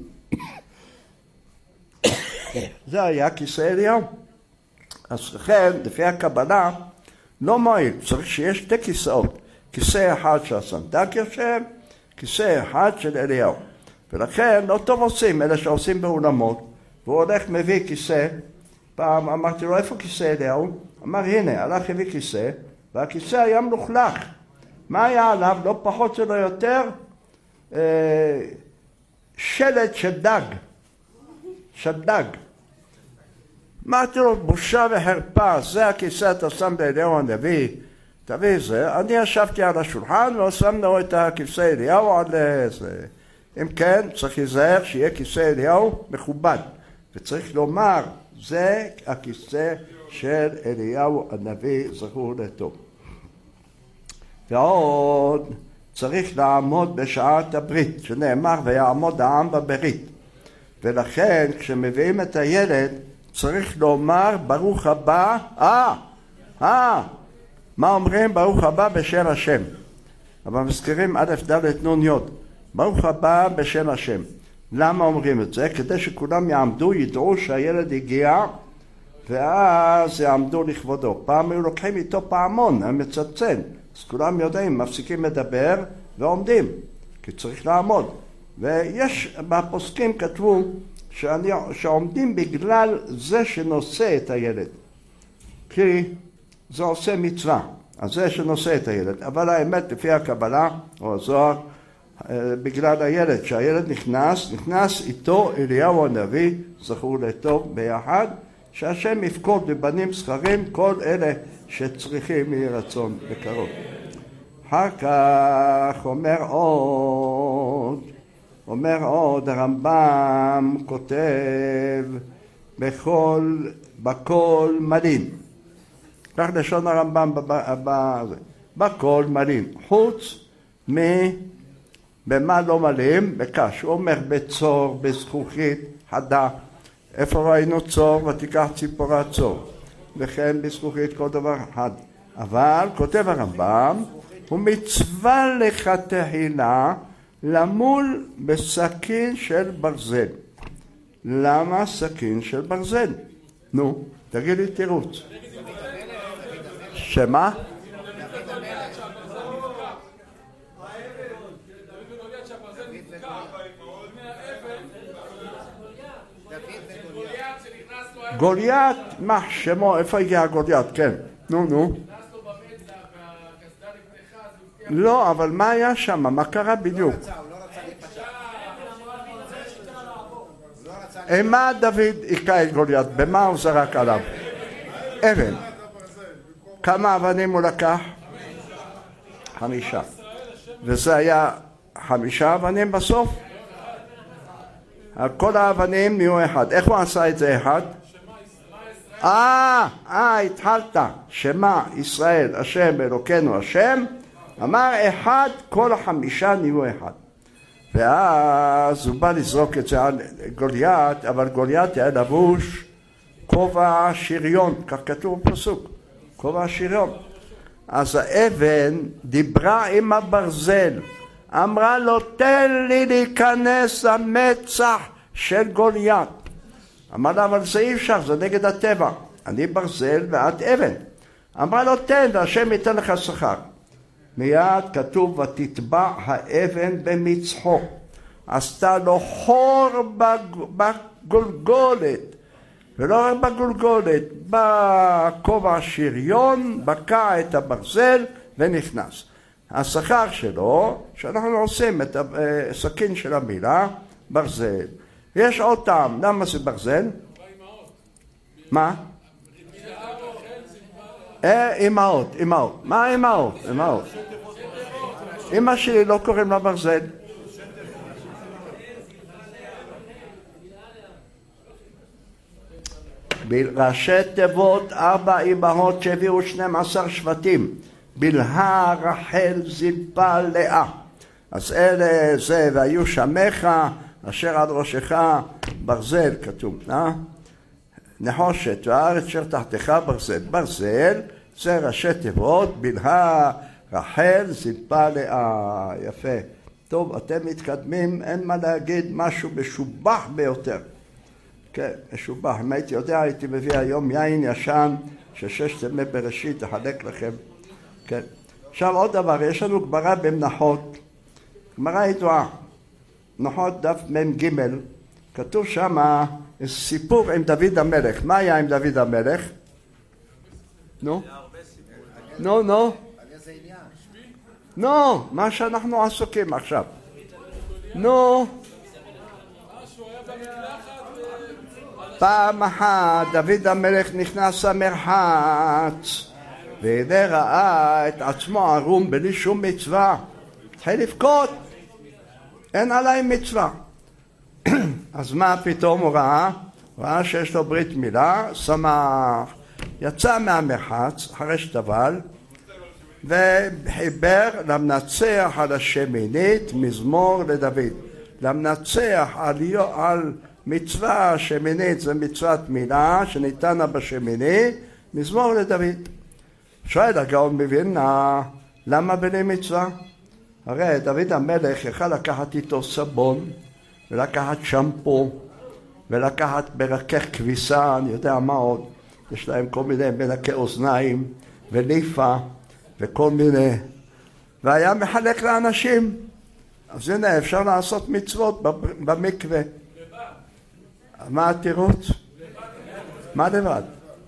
זה היה כיסא אליהו. אז לכן, לפי הקבלה, לא מועיל. צריך שיש שתי כיסאות. כיסא אחד שהסנדק יושב, כיסא אחד של אליהו. ולכן לא טוב עושים, אלה שעושים באולמות. והוא הולך מביא כיסא. פעם אמרתי לו, איפה כיסא אליהו? אמר, הנה, הלך הביא כיסא, והכיסא היה מלוכלך. מה היה עליו? לא פחות ולא יותר, שלט של דג. של דג. אמרתי לו, בושה וחרפה, זה הכיסא אתה שם לאליהו הנביא, תביא זה. אני ישבתי על השולחן ושמנו את הכיסא אליהו על זה. אם כן, צריך להיזהר שיהיה כיסא אליהו מכובד. וצריך לומר, זה הכיסא של אליהו הנביא, זכור לטוב. ועוד צריך לעמוד בשעת הברית, שנאמר ויעמוד העם בברית. ולכן כשמביאים את הילד צריך לומר ברוך הבא. מה אומרים? ברוך הבא בשם השם. אבל מזכירים א' ד' נ' י', ברוך הבא בשם השם. למה אומרים את זה? כדי שכולם יעמדו, ידעו שהילד הגיע, ואז יעמדו לכבודו. פעם היו לוקחים איתו פעמון, הם מצלצל, אז כולם יודעים, מפסיקים לדבר ועומדים, כי צריך לעמוד. ויש, בפוסקים כתבו שעומדים בגלל זה שנושא את הילד, כי זה עושה מצווה, אז זה שנושא את הילד. אבל האמת לפי הקבלה או הזוהר, בגלל הילד, שהילד נכנס איתו אליהו הנביא, זכור לטוב ביחד, שהשם יפקוד לבנים זכרים כל אלה שצריכים יהי רצון בקרוב. אחר כך אומר עוד הרמב"ם כותב בכל מלין, כך לשון הרמב"ם בכל מלין, חוץ במה לא מלאים? בקש. הוא אומר בצור, בזכוכית חדה. איפה ראינו צור? ותיקח ציפורה צור. וכן בזכוכית כל דבר אחד. אבל כותב הרמב"ם, הוא מצווה לך תחילה למול בסכין של ברזל. למה סכין של ברזל? נו, תגיד לי תירוץ. שמה? גוליית, מה שמו, איפה הגיע גוליית? כן, נו. לא, אבל מה היה שם? מה קרה בדיוק? מה דוד היכה את גוליית? במה הוא זרק עליו? אבן. כמה אבנים הוא לקח? 5. וזה היה 5 אבנים בסוף? כל האבנים נהיו אחד. איך הוא עשה את זה אחד? התחלת. שמע ישראל השם אלוקינו השם, אמר אחד, כל 5 נהיו אחד. ואז הוא בא לזרוק את זה על גוליית, אבל גוליית היה לבוש כובע שריון, כך כתוב בפסוק, כובע שריון. אז האבן דיברה עם הברזל, אמרה לו תן לי להיכנס למצח של גוליית. אמר לה אבל זה אי אפשר, זה נגד הטבע, אני ברזל ואת אבן. אמרה לו תן והשם ייתן לך שכר. מיד כתוב ותטבע האבן במצחו, עשתה לו חור בגולגולת, ולא רק בגולגולת, בכובע שריון, בקע את הברזל ונכנס. השכר שלו, שאנחנו עושים את הסכין של המילה, ברזל. יש עוד טעם, למה זה ברזל? מה? אמהות. מה אמהות? אמא שלי לא קוראים לה ברזל. בראשי תיבות 4 אמהות שהביאו 12 שבטים. בלהה רחל זלפה לאה. אז אלה זה והיו שמך אשר על ראשך ברזל כתוב. נחושת והארץ אשר תחתיך ברזל. ברזל זה ראשי תיבות בלהה רחל זלפה לאה. יפה. טוב, אתם מתקדמים, אין מה להגיד, משהו משובח ביותר. כן, משובח. אם הייתי יודע, הייתי מביא היום יין ישן של 6 ימי בראשית, תחלק לכם. כן. עכשיו עוד דבר, יש לנו גמרא במנחות. גמרא ידועה. מנחות דף מ"ג. כתוב שם סיפור עם דוד המלך. מה היה עם דוד המלך? נו? נו, מה שאנחנו עסוקים עכשיו. נו. פעם אחת דוד המלך נכנס למרחץ והנה ראה את עצמו ערום בלי שום מצווה, התחיל לבכות, אין עליי מצווה. אז מה פתאום הוא ראה שיש לו ברית מילה, שמח, יצא מהמרחץ אחרי שטבל וחיבר למנצח על השמינית מזמור לדוד. למנצח על מצווה השמינית, זה מצוות מילה שניתנה בשמיני, מזמור לדוד. שואל הגאון מווילנה, למה בלי מצווה? הרי דוד המלך יכל לקחת איתו סבון ולקחת שמפו ולקחת ברכך כביסה, אני יודע מה עוד, יש להם כל מיני מנקי אוזניים וליפה וכל מיני, והיה מחלק לאנשים. אז הנה אפשר לעשות מצוות במקווה. מה התירוץ? מה לבד?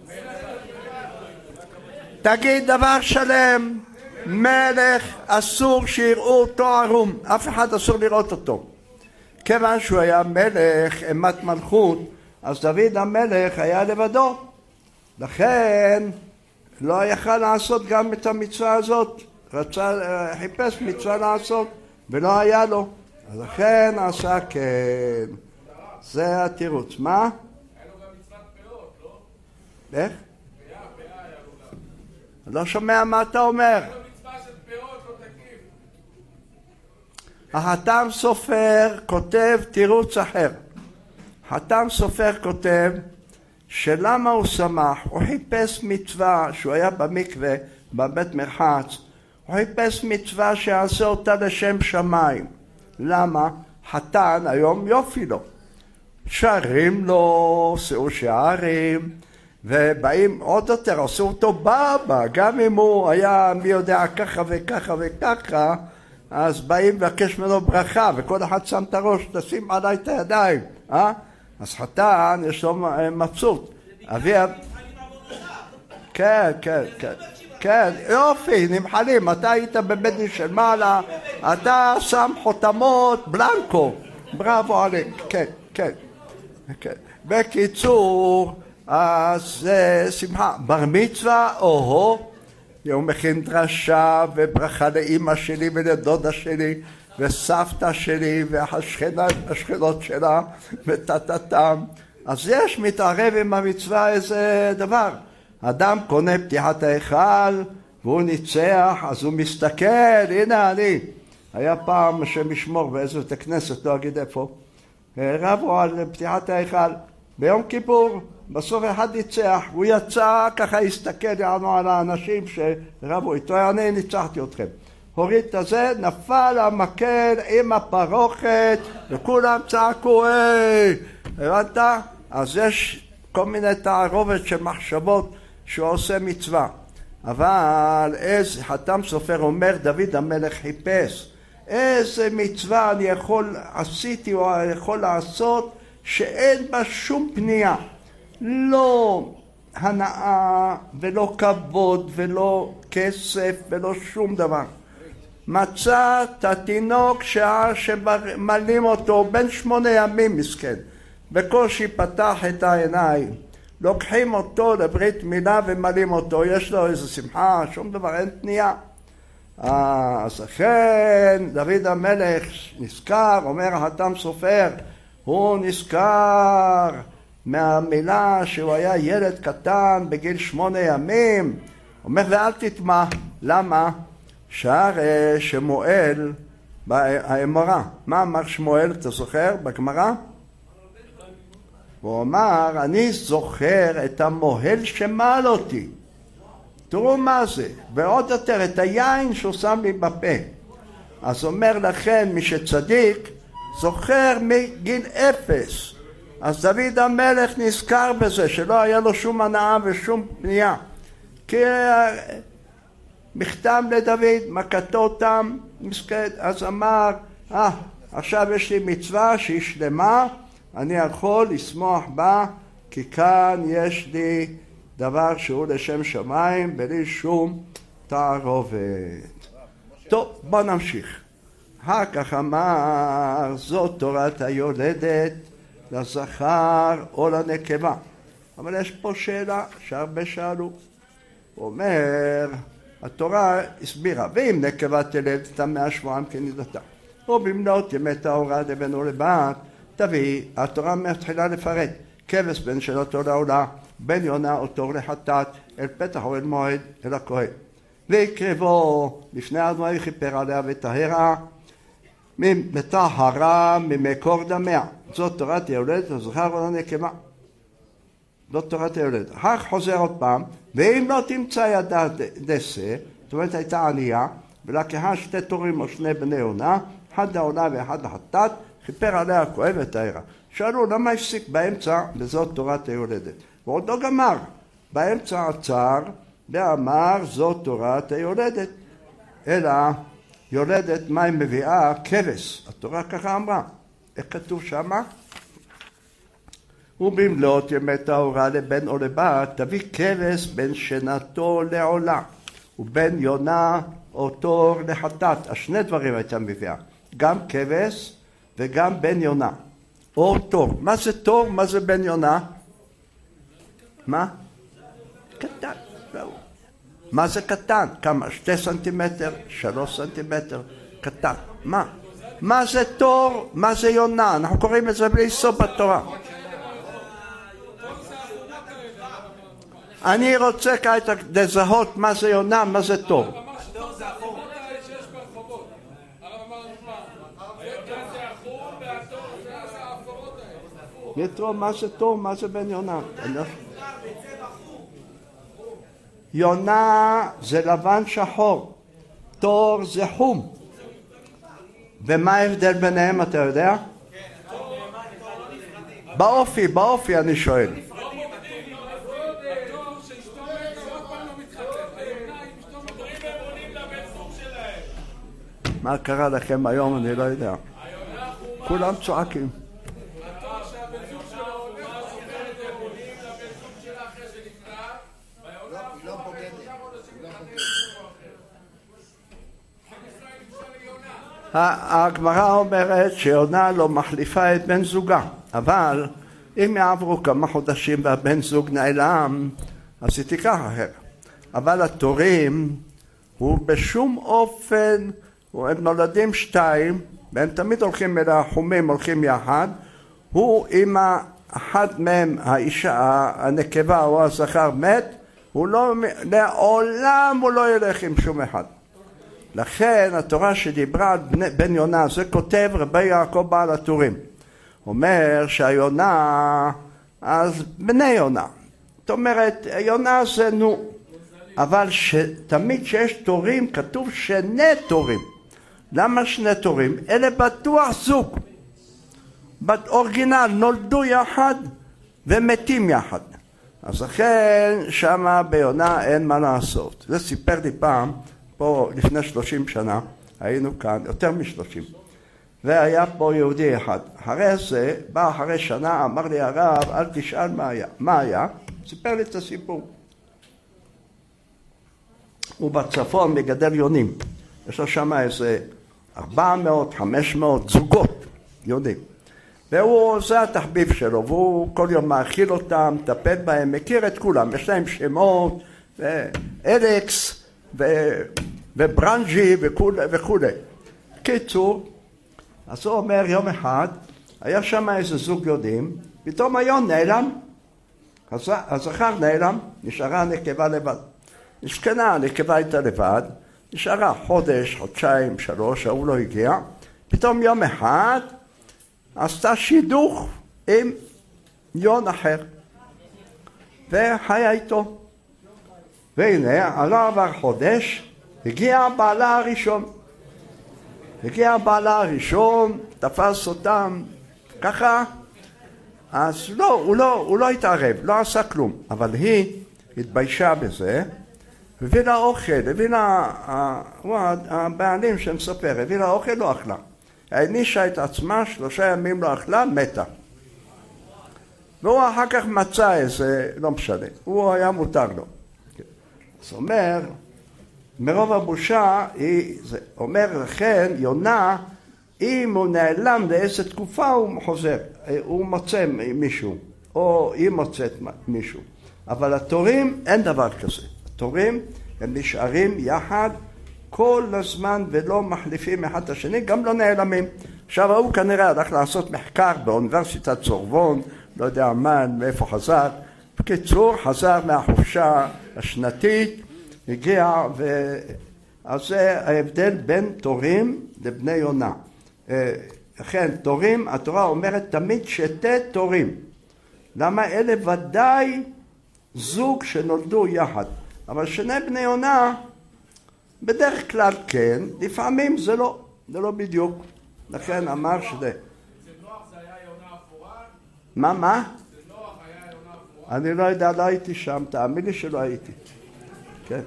תגיד דבר שלם, מלך אסור שיראו אותו ערום, אף אחד אסור לראות אותו. כיוון שהוא היה מלך אימת מלכות, אז דוד המלך היה לבדו, לכן לא יכל לעשות גם את המצווה הזאת, חיפש מצווה לעשות ולא היה לו, אז לכן עשה כן. זה התירוץ. מה? היה לו גם מצוות פאות, לא? איך? פאה היה לו גם. לא שומע מה אתה אומר. היה לו מצווה של פאות, לא תקיף. החתם סופר כותב תירוץ אחר. החתם סופר כותב שלמה הוא שמח, הוא חיפש מצווה שהוא היה במקווה, בבית מרחץ, הוא חיפש מצווה שיעשה אותה לשם שמיים. למה? חתן היום יופי לו. שרים לו, שאו שערים, ובאים עוד יותר, עשו אותו בבא, גם אם הוא היה מי יודע ככה וככה וככה, אז באים לבקש ממנו ברכה, וכל אחד שם את הראש, תשים עליי את הידיים, אז חתן יש לו מבסוט. כן, כן, כן. כן, יופי, נמחלים, אתה היית בבית דין של מעלה, אתה שם חותמות בלנקו, בראבו עליק, כן, כן, כן. בקיצור, אז שמחה, בר מצווה, הוא מכין דרשה וברכה לאמא שלי ולדודה שלי וסבתא שלי והשכנות שלה וטטטם. אז יש מתערב עם המצווה איזה דבר. אדם קונה פתיחת ההיכל והוא ניצח, אז הוא מסתכל, הנה אני. היה פעם שמשמור באיזה בית הכנסת, לא אגיד איפה, רבו על פתיחת ההיכל ביום כיפור, בסוף אחד ניצח, הוא יצא ככה הסתכל על האנשים שרבו איתו, אני ניצחתי אתכם. הוריד את הזה, נפל המקל עם הפרוכת וכולם צעקו, הבנת? אז יש כל מיני תערובת של מחשבות שהוא עושה מצווה. אבל איזה חתם סופר אומר, דוד המלך חיפש איזה מצווה אני עשיתי או יכול לעשות שאין בה שום פנייה, לא הנאה ולא כבוד ולא כסף ולא שום דבר. מצא את התינוק שעה שמלים אותו בן 8 ימים מסכן, בקושי פתח את העיניים, לוקחים אותו לברית מילה ומלים אותו, יש לו איזה שמחה, שום דבר, אין פנייה. אז לכן דוד המלך נזכר, אומר החתם סופר, הוא נזכר מהמילה שהוא היה ילד קטן בגיל 8 ימים, אומר ואל תטמע. למה? שהרי שמואל באמורה, מה אמר שמואל, אתה זוכר בגמרא? הוא אמר, אני זוכר את המוהל שמעל אותי, תראו מה זה, ועוד יותר את היין שהוא שם לי בפה. אז אומר לכם, מי שצדיק זוכר מגיל 0. אז דוד המלך נזכר בזה שלא היה לו שום הנאה ושום פנייה, כי מכתב לדוד, מכתו תם מסכת. אז אמר, עכשיו יש לי מצווה שהיא שלמה, אני יכול לשמוח בה, כי כאן יש לי דבר שהוא לשם שמיים בלי שום תערובת. טוב, בוא נמשיך. אחר כך אמר, זאת תורת היולדת לזכר או לנקבה. אבל יש פה שאלה שהרבה שאלו. הוא אומר, התורה הסבירה, ואם נקבה תלד טמאה שבועיים כנידתה, או במלאת ימי טהרה לבן או לבת, תביא, התורה מתחילה לפרט, כבש בן שלתו לעולה, בן יונה או תור לחטאת, אל פתח או אל מועד, אל הכהן. ויקרבו לפני אדמה יכפר עליה וטהרה, מטהרה ממקור דמיה. זאת תורת היולדת לזכר או לנקבה. זאת תורת היולדת. אחר חוזר עוד פעם, ואם לא תמצא ידה דסה, זאת אומרת הייתה ענייה, ולקחה 2 תורים או 2 בני יונה, אחד לעולה ואחד לחטאת, כיפר עליה הכהן וטהרה. שאלו למה הפסיק באמצע, וזאת תורת היולדת. ועוד לא גמר, באמצע עצר ואמר זאת תורת היולדת, אלא יולדת מה היא מביאה? כבש. התורה ככה אמרה. איך כתוב שמה? ובמלאת ימי טהרה לבן או לבת תביא כבש בין שנתו לעולה ובין יונה או תור לחטאת. השני דברים הייתה מביאה, גם כבש וגם בן יונה או תור. מה זה תור? מה זה בן יונה? מה? קטן. מה זה קטן? כמה? 2 סנטימטר? 3 סנטימטר? קטן. מה זה תור? מה זה יונה? אנחנו קוראים את זה בלי סוף בתורה. אני רוצה כעת לזהות מה זה יונה, מה זה תור. יתרו, מה זה תור? מה זה בן יונה? יונה זה לבן שחור, תור זה חום. ומה ההבדל ביניהם, אתה יודע? באופי אני שואל. מה קרה לכם היום, אני לא יודע. כולם צועקים. התואר שהבן זוג שלו הולך סופר את אמונים לבן זוג שלה אחרי שנפטר, והעונה האחרונה ב3 חודשים מתחתנת משהו אחר. הגמרא אומרת שיונה לא מחליפה את בן זוגה, אבל אם יעברו כמה חודשים והבן זוג נעלם, אז היא תיקח אחר. אבל התורים הוא בשום אופן, הם נולדים 2, והם תמיד הולכים אל החומים, הולכים יחד. הוא עם אחד מהם, האישה, הנקבה או הזכר מת, הוא לא, לעולם הוא לא ילך עם שום אחד. לכן התורה שדיברה על בן יונה, זה כותב רבי יעקב בעל הטורים. אומר שהיונה, אז בני יונה. זאת אומרת, יונה זה נו. אבל תמיד שיש תורים, כתוב 2 תורים. למה 2 תורים? אלה בטוח זוג. באורגינל נולדו יחד ומתים יחד. אז לכן שמה ביונה אין מה לעשות. זה סיפר לי פעם, פה לפני 30 שנה, היינו כאן, יותר מ-30. והיה פה יהודי אחד. אחרי זה, בא אחרי שנה, אמר לי הרב, אל תשאל מה היה. מה היה? סיפר לי את הסיפור. הוא בצפון מגדל יונים. יש לו שם איזה 400, 500 זוגות יונים. והוא, זה התחביב שלו, והוא כל יום מאכיל אותם, מטפל בהם, מכיר את כולם, יש להם שמות, ואלכס, וברנג'י וכו'. קיצור, אז הוא אומר יום אחד, היה שם איזה זוג יונים, פתאום היום נעלם, הזכר נעלם, נשארה הנקבה לבד. נשכנה, הנקבה הייתה לבד, נשארה חודש, חודשיים, 3, הוא לא הגיע, פתאום יום אחד עשתה שידוך עם יון אחר, וחיה איתו. והנה, לא עבר חודש, הגיע בעלה הראשון, תפס אותם ככה, אז לא, הוא לא התערב, לא עשה כלום, אבל היא התביישה בזה, הביא לה אוכל, הוא הבעלים שמספר, הביא לה אוכל, לא אכלה. הענישה את עצמה, 3 ימים לא אכלה, מתה. והוא אחר כך מצא איזה, לא משנה, הוא היה מותר לו. אז אומר, מרוב הבושה, זה אומר לכן, יונה, אם הוא נעלם לאיזה תקופה הוא חוזר, הוא מוצא מישהו, או היא מוצאת מישהו. אבל התורים אין דבר כזה. התורים הם נשארים יחד כל הזמן ולא מחליפים אחד את השני, גם לא נעלמים. עכשיו הוא כנראה הלך לעשות מחקר באוניברסיטת סורבון, לא יודע מה, מאיפה חזר. בקיצור, חזר מהחופשה השנתית, הגיע, אז זה ההבדל בין תורים לבני יונה. לכן, תורים, התורה אומרת תמיד 2 תורים. למה? אלה ודאי זוג שנולדו יחד. אבל 2 בני יונה, בדרך כלל כן, לפעמים זה לא בדיוק. לכן אמר שזה... זה נוח, זה היה יונה אפורה? מה? זה נוח, היה יונה אפורה? אני לא יודע, לא הייתי שם, תאמין לי שלא הייתי. כן.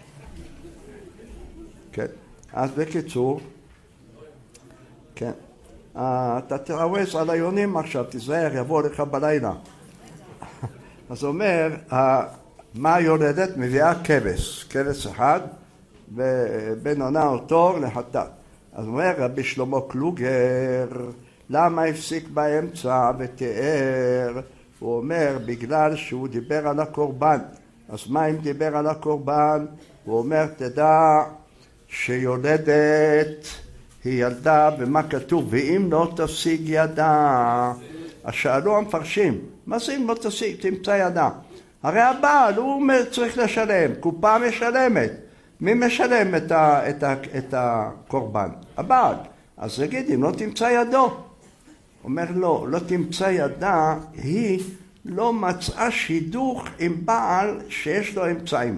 כן. אז בקיצור, כן. אתה תרוויס על היונים עכשיו, תזהר, יבוא לך בלילה. אז אומר, מה היולדת? מביאה כבש אחד, ובין עונה או תור לחטאת. אז אומר רבי שלמה קלוגר, למה הפסיק באמצע ותיאר? הוא אומר, בגלל שהוא דיבר על הקורבן. אז מה אם דיבר על הקורבן? הוא אומר, תדע שיולדת היא ילדה במה כתוב, ואם לא תשיג ידה. אז שאלו המפרשים, מה זה אם לא תשיג? תמצא ידה. הרי הבעל הוא צריך לשלם, קופה משלמת. מי משלם את הקורבן? הבעל. אז נגיד, אם לא תמצא ידו. אומר לא תמצא ידה, היא לא מצאה שידוך עם בעל שיש לו אמצעים.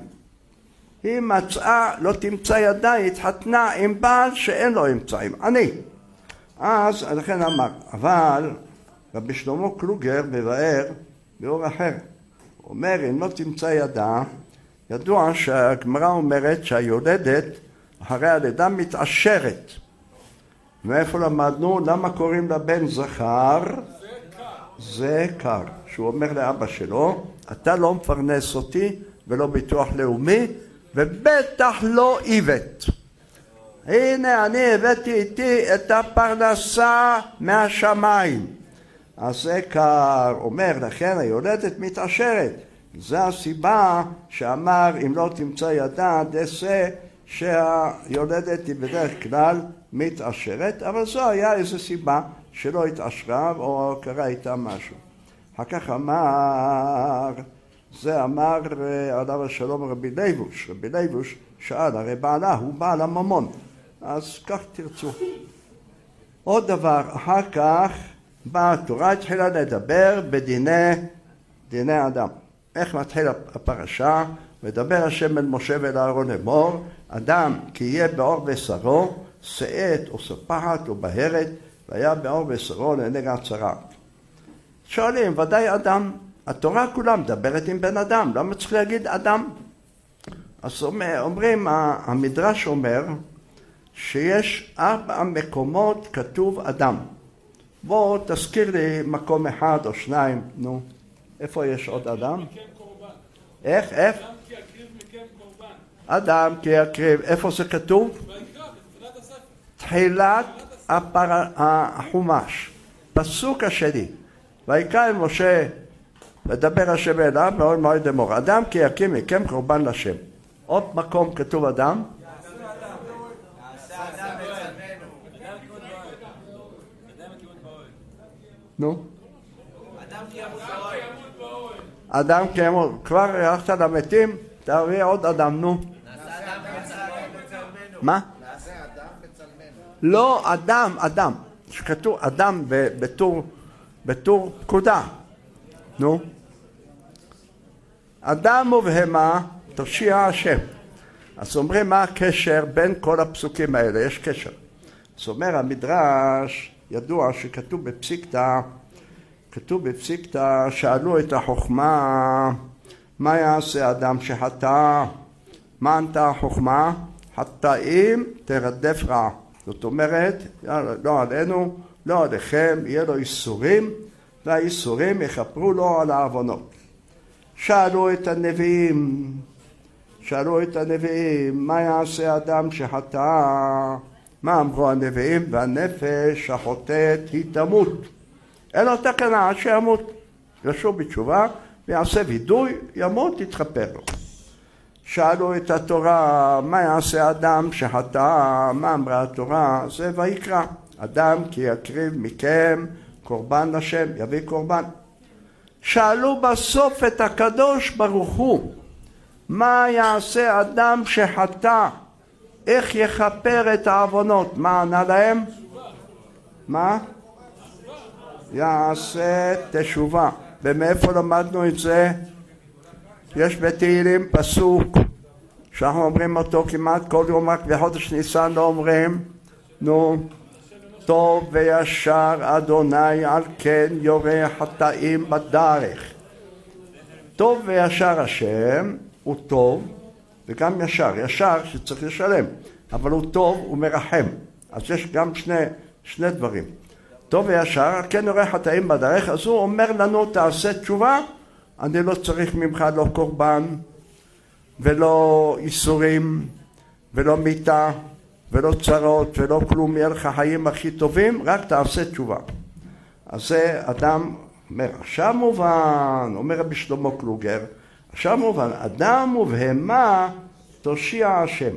היא מצאה, לא תמצא ידה, היא התחתנה עם בעל שאין לו אמצעים. אז לכן אמר, אבל רבי שלמה קלוגר מבאר באור אחר. הוא אומר, אם לא תמצא ידה, ידוע שהגמרא אומרת שהיולדת אחרי הלידה מתעשרת. מאיפה למדנו? למה קוראים לבן זכר? זה קר. שהוא אומר לאבא שלו, אתה לא מפרנס אותי ולא ביטוח לאומי, ובטח לא איבט. הנה אני הבאתי איתי את הפרנסה מהשמיים. אז זה קר. אומר, לכן היולדת מתעשרת. זה הסיבה שאמר, אם לא תמצא ידה, דסה שהיולדת היא בדרך כלל מתעשרת, אבל זו היה איזו סיבה שלא התעשרה או קרה איתה משהו. אחר כך אמר, זה אמר עליו השלום רבי ליבוש. רבי ליבוש שאל, הרי בעלה הוא בעל הממון, אז כך תרצו. עוד דבר, אחר כך באה התורה, התחילה לדבר בדיני אדם. איך מתחיל הפרשה? מדבר השם אל משה ואל אהרון לאמור, אדם כי יהיה בעור בשרו, שאת או ספחת או בהרת, והיה בעור בשרו לנגע צרעת. שואלים, ודאי אדם, התורה כולה מדברת עם בן אדם, למה צריך להגיד אדם? אז אומרים, המדרש אומר שיש 4 מקומות כתוב אדם. בוא תזכיר לי מקום אחד או שניים, נו. איפה יש עוד אדם? איך? אדם כי יקריב מכם קורבן. אדם כי יקריב, איפה זה כתוב? תחילת החומש, פסוק השני. ויקרא אל משה לדבר השם אליו באוהל מועד לאמור, אדם כי יקים מכם קורבן לשם. עוד מקום כתוב אדם? נו? אדם כי ימות, כבר הלכת למתים, תביא עוד אדם, נו. מה? לא, אדם, שכתוב אדם בתור פקודה. נו. אדם ובהמה תושיע השם. אז אומרים מה הקשר בין כל הפסוקים האלה, יש קשר. אז אומר המדרש, ידוע שכתוב בפסיקתא, שאלו את החוכמה, מה יעשה אדם שחטא? מה ענתה החוכמה? חטאים תרדף רעה. זאת אומרת, לא עלינו, לא עליכם, יהיה לו איסורים, והאיסורים יכפרו לו על העוונות. שאלו את הנביאים, מה יעשה אדם שחטא? מה אמרו הנביאים? והנפש החוטאת היא תמות. אין לו תקנה עד שימות. ישוב בתשובה ויעשה וידוי, ימות, יתחפר לו. שאלו את התורה, מה יעשה אדם שחטא? מה אמרה התורה? זה ויקרא. אדם כי יקריב מכם קורבן לשם, יביא קורבן. שאלו בסוף את הקדוש ברוך הוא, מה יעשה אדם שחטא? איך יכפר את העוונות? מה ענה להם? מה? יעשה תשובה. ומאיפה למדנו את זה? יש בתהילים פסוק שאנחנו אומרים אותו כמעט כל יום, רק בחודש ניסן לא אומרים, נו, טוב וישר אדוני על כן יורה חטאים בדרך. טוב וישר השם הוא טוב וגם ישר שצריך לשלם, אבל הוא טוב, הוא מרחם. אז יש גם שני דברים, טוב וישר על כן יורה חטאים בדרך. אז הוא אומר לנו, תעשה תשובה, אני לא צריך ממך לא קורבן ולא איסורים ולא מיתה ולא צרות ולא כלום, יהיה לך חיים הכי טובים, רק תעשה תשובה. אז זה אדם אומר, עכשיו מובן, אומר רבי שלמה קלוגר, עכשיו מובן, אדם ובהמה תושיע השם.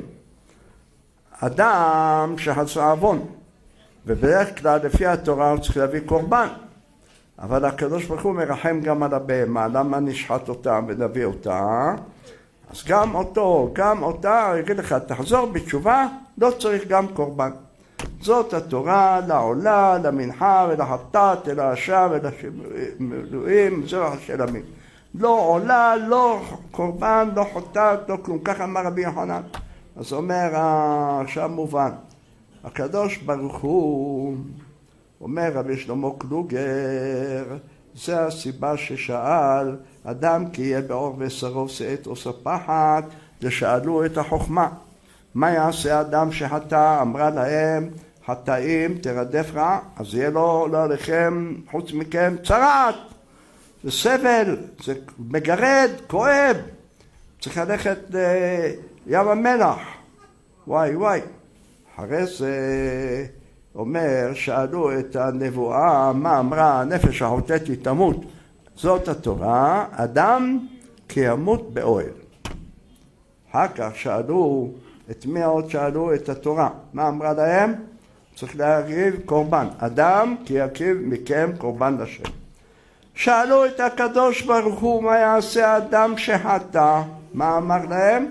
אדם שחצה עוון, ובדרך כלל לפי התורה הוא צריך להביא קורבן, אבל הקדוש ברוך הוא מרחם גם על הבהמה, למה נשחט אותה ונביא אותה? אז גם אותה, יגיד לך, תחזור בתשובה, לא צריך גם קורבן. זאת התורה לעולה, למנחה ולחטאת, אל האשה ולשמלואים, זרח השלמים. לא עולה, לא קורבן, לא חטאת, לא כלום. כך אמר רבי יוחנן. אז אומר, עכשיו מובן, הקדוש ברוך הוא אומר רבי שלמה קלוגר, זה הסיבה ששאל אדם כי יהיה בעור בשרו שאת או ספחת, ושאלו את החוכמה. מה יעשה אדם שחטא? אמרה להם, חטאים תרדף רע, אז יהיה לו לא עליכם חוץ מכם צרת, זה סבל, זה מגרד, כואב, צריך ללכת לים המלח. וואי וואי. אחרי זה אומר, שאלו את הנבואה, מה אמרה? הנפש החוטאת היא תמות. זאת התורה, אדם כי ימות באוהל. אחר כך שאלו, את מי עוד שאלו? את התורה. מה אמרה להם? צריך להקריב קורבן. אדם כי יקריב מכם קורבן לשם. שאלו את הקדוש ברוך הוא, מה יעשה האדם שחטא? מה אמר להם?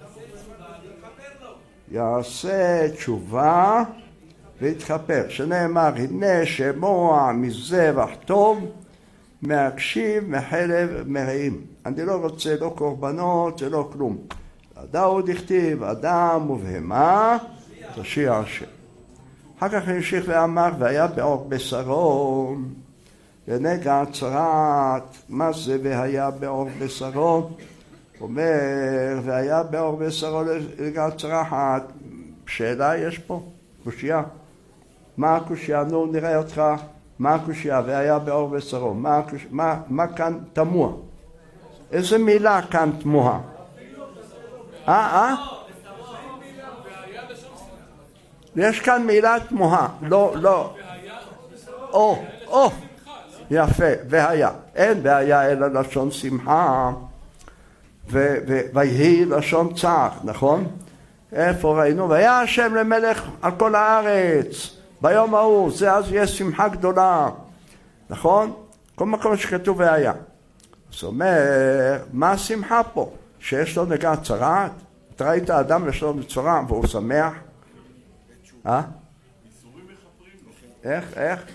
יעשה תשובה והתחפר. שנאמר, הנה שמוע מזבח טוב, מהקשיב מחלב מרעים. אני לא רוצה לא קורבנות ולא כלום. דאוד הכתיב, אדם ובהמה תושיע השם. אחר כך המשיך ואמר, והיה בעור בשרו ונגע צרת. מה זה והיה בעור בשרו? אומר, והיה בעור בשרו ונגע צרחת. שאלה יש פה? קושיה. מה הקושיה? נו נראה אותך. מה הקושיה? והיה בעור בשרו. מה כאן תמוה? איזה מילה כאן תמוה? יש כאן מילה תמוהה. לא. יפה, והיה. אין והיה אלא לשון שמחה, ויהי לשון צער, נכון? איפה ראינו? והיה השם למלך על כל הארץ ביום ההוא, זה אז יש שמחה גדולה, נכון? כל מקום שכתוב והיה. זאת אומרת, מה השמחה פה? שיש לו נגע צרת? אתה ראית אדם יש לו מצורע והוא שמח? איך?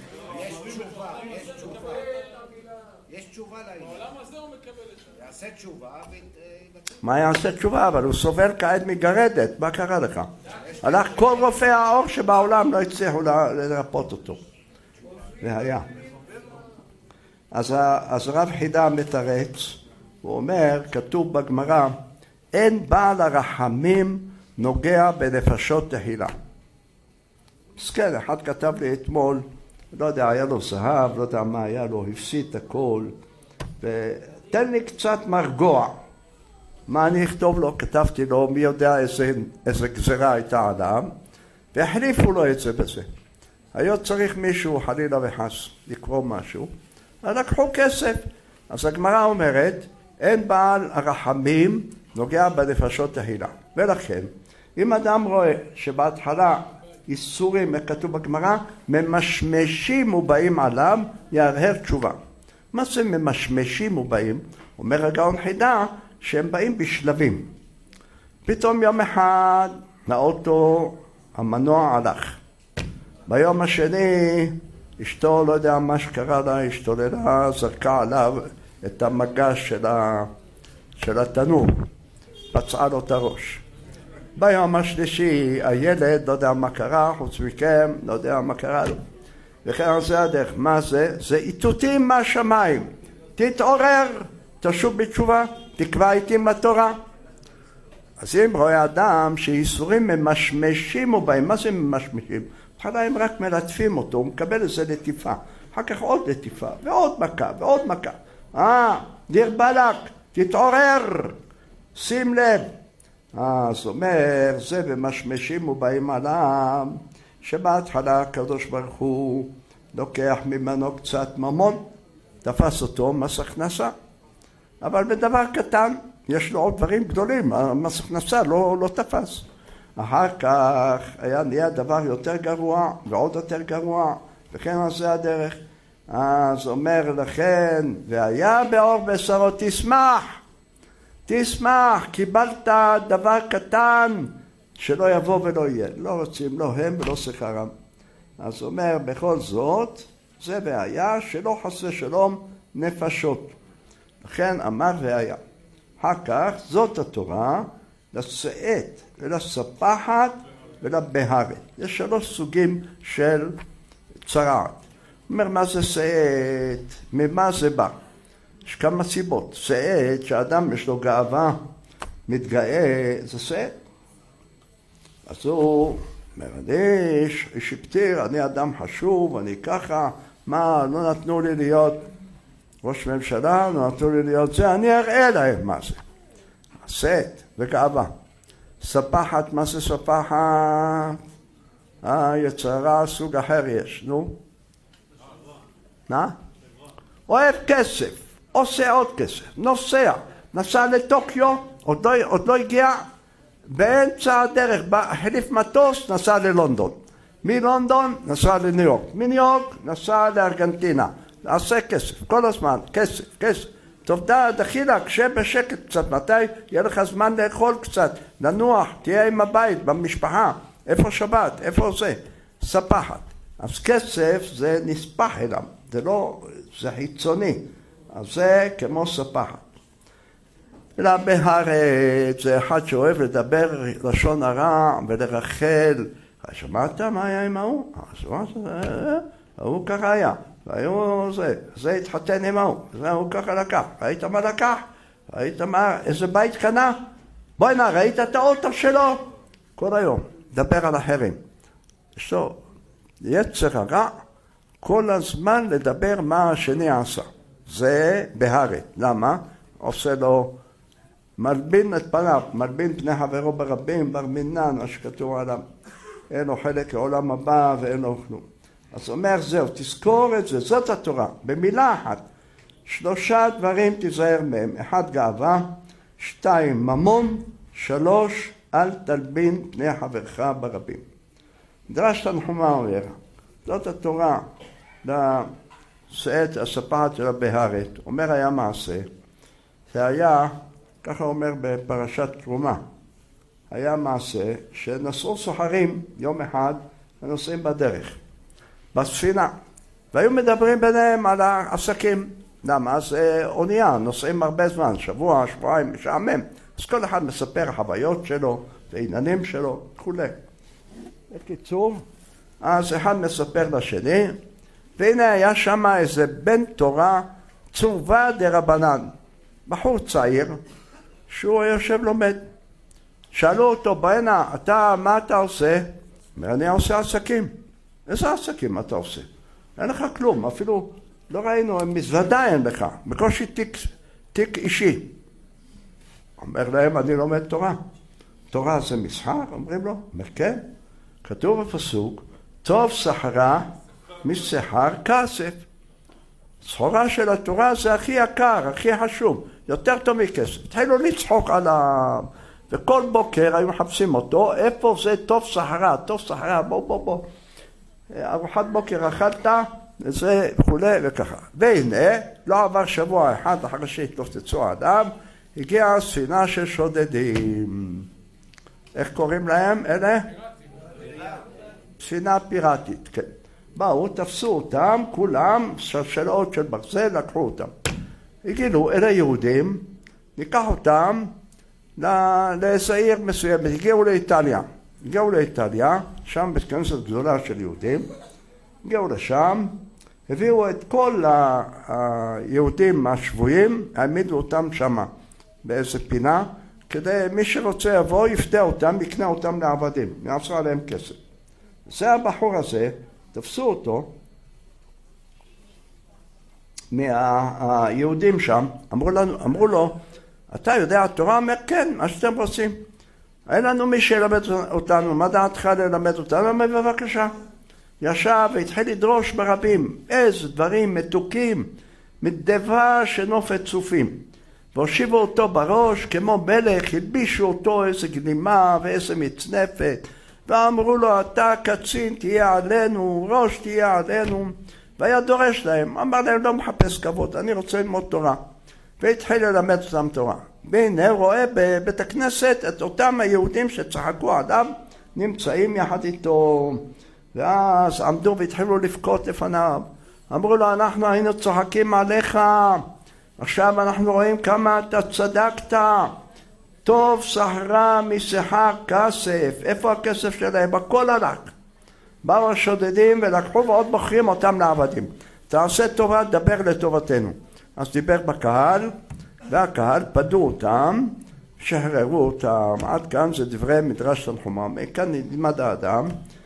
יש תשובה לעניין. בעולם הזה הוא מקבל את זה. יעשה תשובה. מה יעשה תשובה? אבל הוא סובל כעת מגרדת. מה קרה לך? הלך כל רופאי האור שבעולם לא הצליחו לרפות אותו. והיה. אז רב חידה מתרץ, הוא אומר, כתוב בגמרא, אין בעל הרחמים נוגע בנפשות תחילה. אז כן, אחד כתב לי אתמול, לא יודע, היה לו זהב, לא יודע מה היה לו, הפסיד הכל, ותן לי קצת מרגוע. מה אני אכתוב לו? כתבתי לו, מי יודע איזה גזרה הייתה עליו, והחליפו לו את זה בזה. היה צריך מישהו, חלילה וחס, לקרוא משהו, אז לקחו כסף. אז הגמרא אומרת, אין בעל הרחמים נוגע בנפשות תחילה. ולכן, אם אדם רואה שבהתחלה איסורים, כתוב בגמרא, ממשמשים ובאים עליו, יהרהר תשובה. מה זה ממשמשים ובאים? אומר הגאון חידה, שהם באים בשלבים. פתאום יום אחד, האוטו, המנוע הלך. ביום השני, אשתו, לא יודע מה שקרה לה, השתוללה, זרקה עליו את המגש של התנור. פצעה לו את הראש. ביום השלישי, הילד, לא יודע מה קרה, חוץ מכם, לא יודע מה קרה לו. וכן זה הדרך. מה זה? זה איתותים מהשמיים. תתעורר, תשוב בתשובה, תקבע עיתים לתורה. אז אם רואה אדם שאיסורים ממשמשים ובאים, מה זה ממשמשים? בהתחלה הם רק מלטפים אותו, הוא מקבל איזה לטיפה. אחר כך עוד לטיפה, ועוד מכה, ועוד מכה. דיר בלק, תתעורר, שים לב. אז אומר, זה במשמשים ובאים עליו, שבהתחלה הקדוש ברוך הוא לוקח ממנו קצת ממון, תפס אותו מס הכנסה. אבל בדבר קטן, יש לו עוד דברים גדולים, מס הכנסה לא תפס. אחר כך היה נהיה דבר יותר גרוע ועוד יותר גרוע, וכן על זה הדרך. אז אומר לכן, והיה בעור בשרו תשמח, קיבלת דבר קטן שלא יבוא ולא יהיה. לא רוצים, לא הם ולא שכרם. אז אומר, בכל זאת, זה והיה שלא חסר שלום נפשות. לכן אמר והיה. אחר כך, זאת התורה, לצאת ולספחת ולבהרת. יש 3 סוגים של צרעת. אומר, מה זה שאת? ממה זה בא? יש כמה סיבות. שאת, שאדם יש לו גאווה, מתגאה, זה שאת. אז הוא אומר, אני איש פתיר, אני אדם חשוב, אני ככה, מה, לא נתנו לי להיות ראש ממשלה, לא נתנו לי להיות זה, אני אראה להם מה זה. שאת וגאווה. ספחת, מה זה ספחת? יצרה סוג אחר יש, נו? אוהב כסף, עושה עוד כסף, נוסע, נסע לטוקיו, עוד לא הגיע, באמצע הדרך, החליף מטוס, נסע ללונדון. מלונדון נסע לניו יורק, מניו יורק נסע לארגנטינה, עושה כסף, כל הזמן, כסף. טוב, דחילה, קשה בשקט קצת, מתי יהיה לך זמן לאכול קצת, לנוח, תהיה עם הבית, במשפחה, איפה שבת, איפה זה? ספחת. אז כסף זה נספח אליו, זה לא, זה חיצוני, אז זה כמו ספחת. אלא בהרת, זה אחד שאוהב לדבר לשון הרע ולרחל. שמעת מה היה עם ההוא? ההוא ככה היה, זה התחתן עם ההוא, הוא ככה לקח. ראית מה לקח? ראית מה, איזה בית קנה? בואי נא, ראית את האוטו שלו? כל היום, דבר על אחרים. יש לו יצר הרע, כל הזמן לדבר מה השני עשה. זה בהרת. למה? עושה לו, מלבין את פניו, מלבין פני חברו ברבים, בר מינן, מה שכתוב עליו. אין לו חלק לעולם הבא ואין לו כלום. אז אומר זהו, תזכור את זה, זאת התורה. במילה אחת, 3 דברים תיזהר מהם. 1, גאווה, 2, ממון, 3, אל תלבין פני חברך ברבים. מדרש תנחומא אומר, זאת התורה לשאת הספחת של הבהרת. אומר היה מעשה, זה היה, ככה אומר בפרשת תרומה, היה מעשה שנסעו סוחרים יום אחד ונוסעים בדרך, בספינה, והיו מדברים ביניהם על העסקים. למה? זה אונייה, נוסעים הרבה זמן, שבוע, שבועיים, משעמם. אז כל אחד מספר החוויות שלו, העניינים שלו, וכולי. בקיצור, אז אחד מספר לשני, והנה היה שם איזה בן תורה צורבה דרבנן, בחור צעיר, שהוא יושב לומד. שאלו אותו, בואנה, מה אתה עושה? אומר, אני עושה עסקים. איזה עסקים אתה עושה? אין לך כלום, אפילו לא ראינו, מזוודה אין לך, בקושי תיק אישי. אומר להם, אני לומד תורה. תורה זה מסחר? אומרים לו, אומר, כן. כתוב בפסוק, טוב שכרה משכר כסף. סחורה של התורה זה הכי יקר, הכי חשוב, יותר טוב מכסף. התחילו לצחוק עליו, וכל בוקר היו מחפשים אותו, איפה זה טוב שכרה, טוב שכרה, בוא. ארוחת בוקר אכלת, זה וכולי וככה. והנה, לא עבר שבוע אחד אחרי שהתלוצצו האדם, הגיעה ספינה של שודדים. איך קוראים להם אלה? ספינה פיראטית, כן. באו, תפסו אותם, כולם, שלשלות של ברזל, לקחו אותם. הגיעו אלה יהודים, ניקח אותם לאיזה עיר מסוימת, הגיעו לאיטליה, שם בכנסת גדולה של יהודים, הגיעו לשם, הביאו את כל היהודים השבויים, העמידו אותם שם באיזה פינה, כדי מי שרוצה יבוא, יפתה אותם, יקנה אותם לעבדים, יעשו עליהם כסף. זה הבחור הזה, תפסו אותו מהיהודים שם, אמרו לו, אתה יודע התורה? אומר, כן, מה שאתם רוצים. אין לנו מי שילמד אותנו, מה דעתך ללמד אותנו? אומר, בבקשה. ישב והתחיל לדרוש ברבים, איזה דברים מתוקים, מדבה שנופת צופים. והושיבו אותו בראש כמו מלך, הלבישו אותו איזה גלימה ואיזה מצנפת, ואמרו לו, אתה קצין תהיה עלינו, ראש תהיה עלינו, והיה דורש להם, אמר להם, לא מחפש כבוד, אני רוצה ללמוד תורה. והתחיל ללמד אותם תורה. והנה הוא רואה בבית הכנסת את אותם היהודים שצחקו עליו, נמצאים יחד איתו, ואז עמדו והתחילו לבכות לפניו. אמרו לו, אנחנו היינו צוחקים עליך, עכשיו אנחנו רואים כמה אתה צדקת, טוב שכרה משכר כסף. איפה הכסף שלהם? הכל הלך. באו השודדים ולקחו ועוד מוכרים אותם לעבדים. תעשה טובה, דבר לטובתנו. אז דיבר בקהל, והקהל פדו אותם, שחררו אותם. עד כאן זה דברי מדרש תנחומא. מכאן נלמד האדם,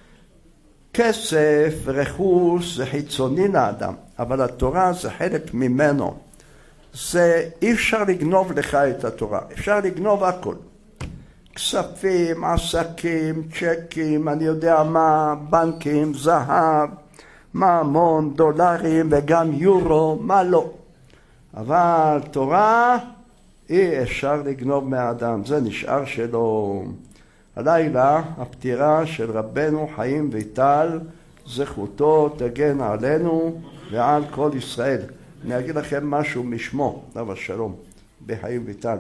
כסף ורכוש זה חיצוני לאדם, אבל התורה זה חלק ממנו. זה אי אפשר לגנוב לך את התורה, אפשר לגנוב הכל. כספים, עסקים, צ'קים, אני יודע מה, בנקים, זהב, ממון, דולרים וגם יורו, מה לא. אבל תורה אי אפשר לגנוב מהאדם, זה נשאר שלו. הלילה הפטירה של רבנו חיים ויטל, זכותו תגן עלינו ועל כל ישראל. אני אגיד לכם משהו משמו, עליו השלום, בחיים ויטל.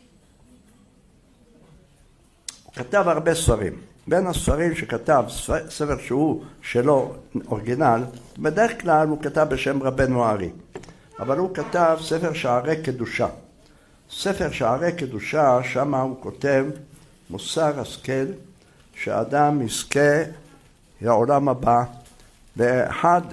הוא כתב הרבה ספרים. בין הספרים שכתב, ספר שהוא שלו אורגינל, בדרך כלל הוא כתב בשם רבנו הארי. אבל הוא כתב ספר שערי קדושה. ספר שערי קדושה, שם הוא כותב מוסר השכל, שאדם יזכה לעולם הבא. ואחד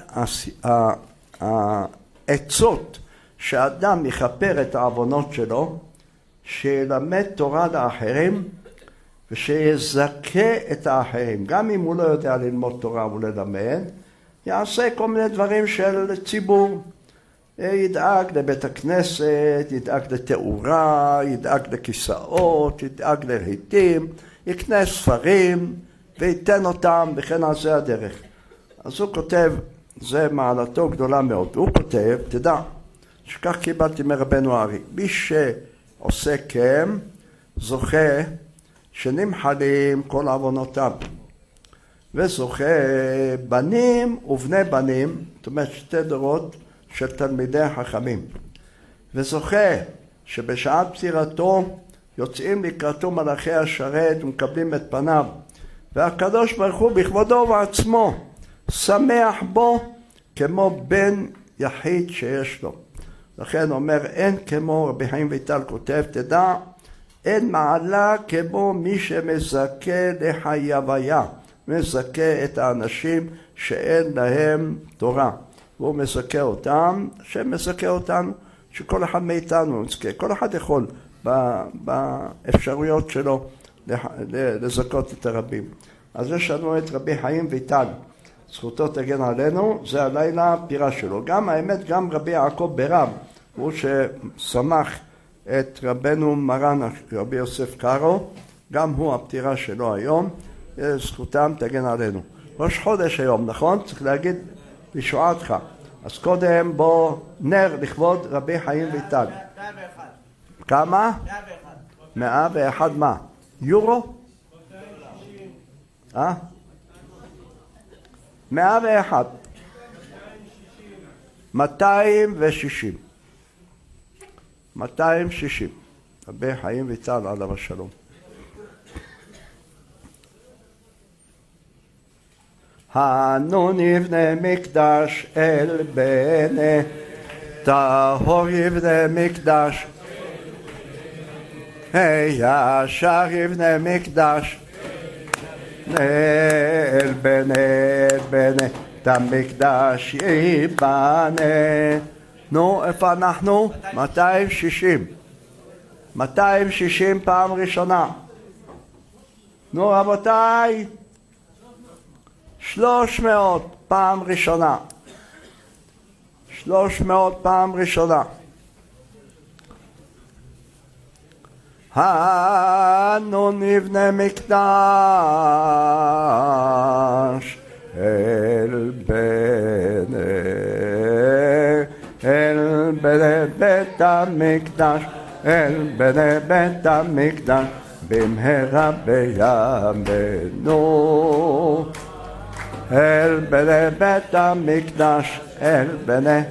העצות שאדם יכפר את העוונות שלו, שילמד תורה לאחרים ושיזכה את האחרים. גם אם הוא לא יודע ללמוד תורה וללמד, יעשה כל מיני דברים של ציבור. ידאג לבית הכנסת, ידאג לתאורה, ידאג לכיסאות, ידאג לרהיטים, יקנה ספרים וייתן אותם, וכן על זה הדרך. אז הוא כותב, זה מעלתו גדולה מאוד, הוא כותב, תדע, שכך קיבלתי מרבנו הארי, מי שעושה כן, זוכה שנמחלים כל עוונותיו, וזוכה בנים ובני בנים, זאת אומרת שתי דורות של תלמידי החכמים, וזוכה שבשעת פטירתו יוצאים לקראתו מלאכי השרת ומקבלים את פניו, והקדוש ברוך הוא בכבודו ובעצמו שמח בו כמו בן יחיד שיש לו. לכן אומר, אין כמו רבי חיים ויטל כותב, תדע, אין מעלה כמו מי שמזכה לחייביה, מזכה את האנשים שאין להם תורה. והוא מזכה אותם, שמזכה אותנו, שכל אחד מאיתנו מזכה. כל אחד יכול באפשרויות שלו לזכות את הרבים. אז יש לנו את רבי חיים ויטל, זכותו תגן עלינו, זה הלילה הפטירה שלו. גם האמת, גם רבי יעקב ברם, הוא ששמח את רבנו מרן רבי יוסף קארו, גם הוא הפטירה שלו היום, זכותם תגן עלינו. ראש חודש היום, נכון? צריך להגיד בישועתך. אז קודם בוא נר לכבוד רבי חיים ויטל. 101. כמה? 101. 101 מה? יורו? 101. 260. 260. רבי חיים ויטל עליו השלום. הנו נבנה מקדש אל בני טהור יבנה מקדש ישר יבנה מקדש אל בני המקדש ייבנה. נו, איפה אנחנו? 260. 260 פעם ראשונה. נו רבותיי, 300 פעם ראשונה. 300 פעם ראשונה. אנו נבנה מקדש אל בני בית המקדש, אל בני בית המקדש, במהרה בימינו. אל בני בית המקדש, אל בני.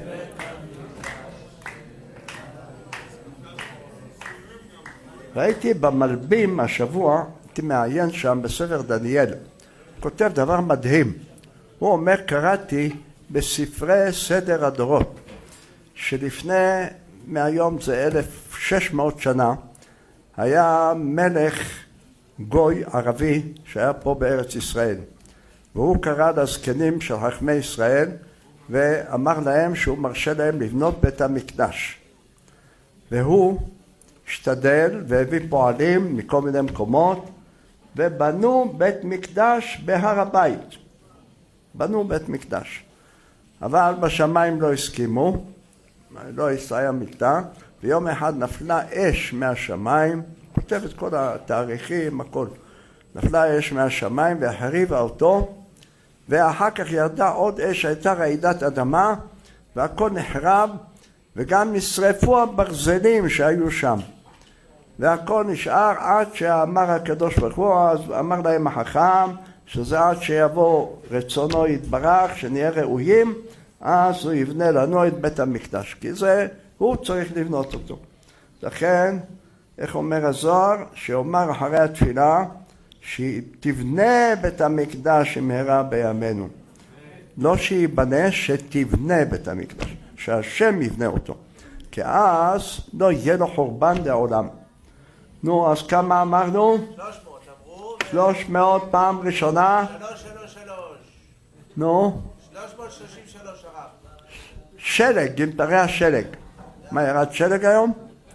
ראיתי במלבים השבוע, הייתי מעיין שם בספר דניאל, כותב דבר מדהים. הוא אומר, קראתי בספרי סדר הדורות, שלפני, מהיום זה 1600 שנה, היה מלך גוי ערבי שהיה פה בארץ ישראל. והוא קרא לזקנים של חכמי ישראל ואמר להם שהוא מרשה להם לבנות בית המקדש. והוא השתדל והביא פועלים מכל מיני מקומות ובנו בית מקדש בהר הבית. בנו בית מקדש. אבל בשמיים לא הסכימו, לא היה מיטה, ויום אחד נפלה אש מהשמיים, כותב את כל התאריכים, הכל. נפלה אש מהשמיים והחריבה אותו, ואחר כך ירדה עוד אש, הייתה רעידת אדמה, והכל נחרב, וגם נשרפו הברזלים שהיו שם. והכל נשאר עד שאמר הקדוש ברוך הוא, אז אמר להם החכם, שזה עד שיבוא רצונו יתברך, שנהיה ראויים, אז הוא יבנה לנו את בית המקדש, כי זה, הוא צריך לבנות אותו. לכן, איך אומר הזוהר, שאומר אחרי התפילה, שתבנה בית המקדש שמהרה בימינו. לא שיבנה, שתבנה בית המקדש, שהשם יבנה אותו. כי אז לא יהיה לו חורבן לעולם. נו, אז כמה אמרנו? 300 אמרו. 300 פעם ראשונה. 333. נו? 333 הרב. שלג, גמטרי השלג. מה, ירד שלג היום?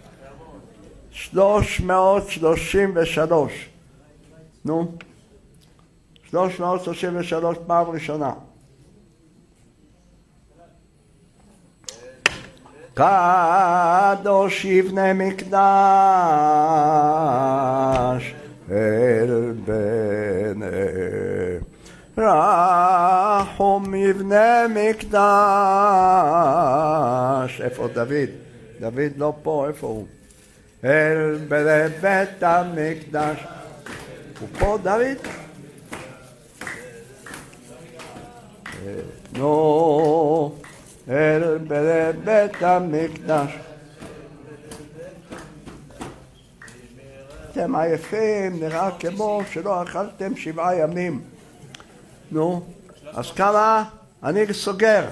333. נו? 333 פעם ראשונה. קדוש יבנה מקדש אל בני רחום יבנה מקדש. איפה דוד? דוד לא פה, איפה הוא? אל בני בית המקדש. הוא פה דוד? נו, אל בני בית המקדש. אתם עייפים, נראה כמו שלא אכלתם 7 ימים. נו, אז כמה? אני סוגר.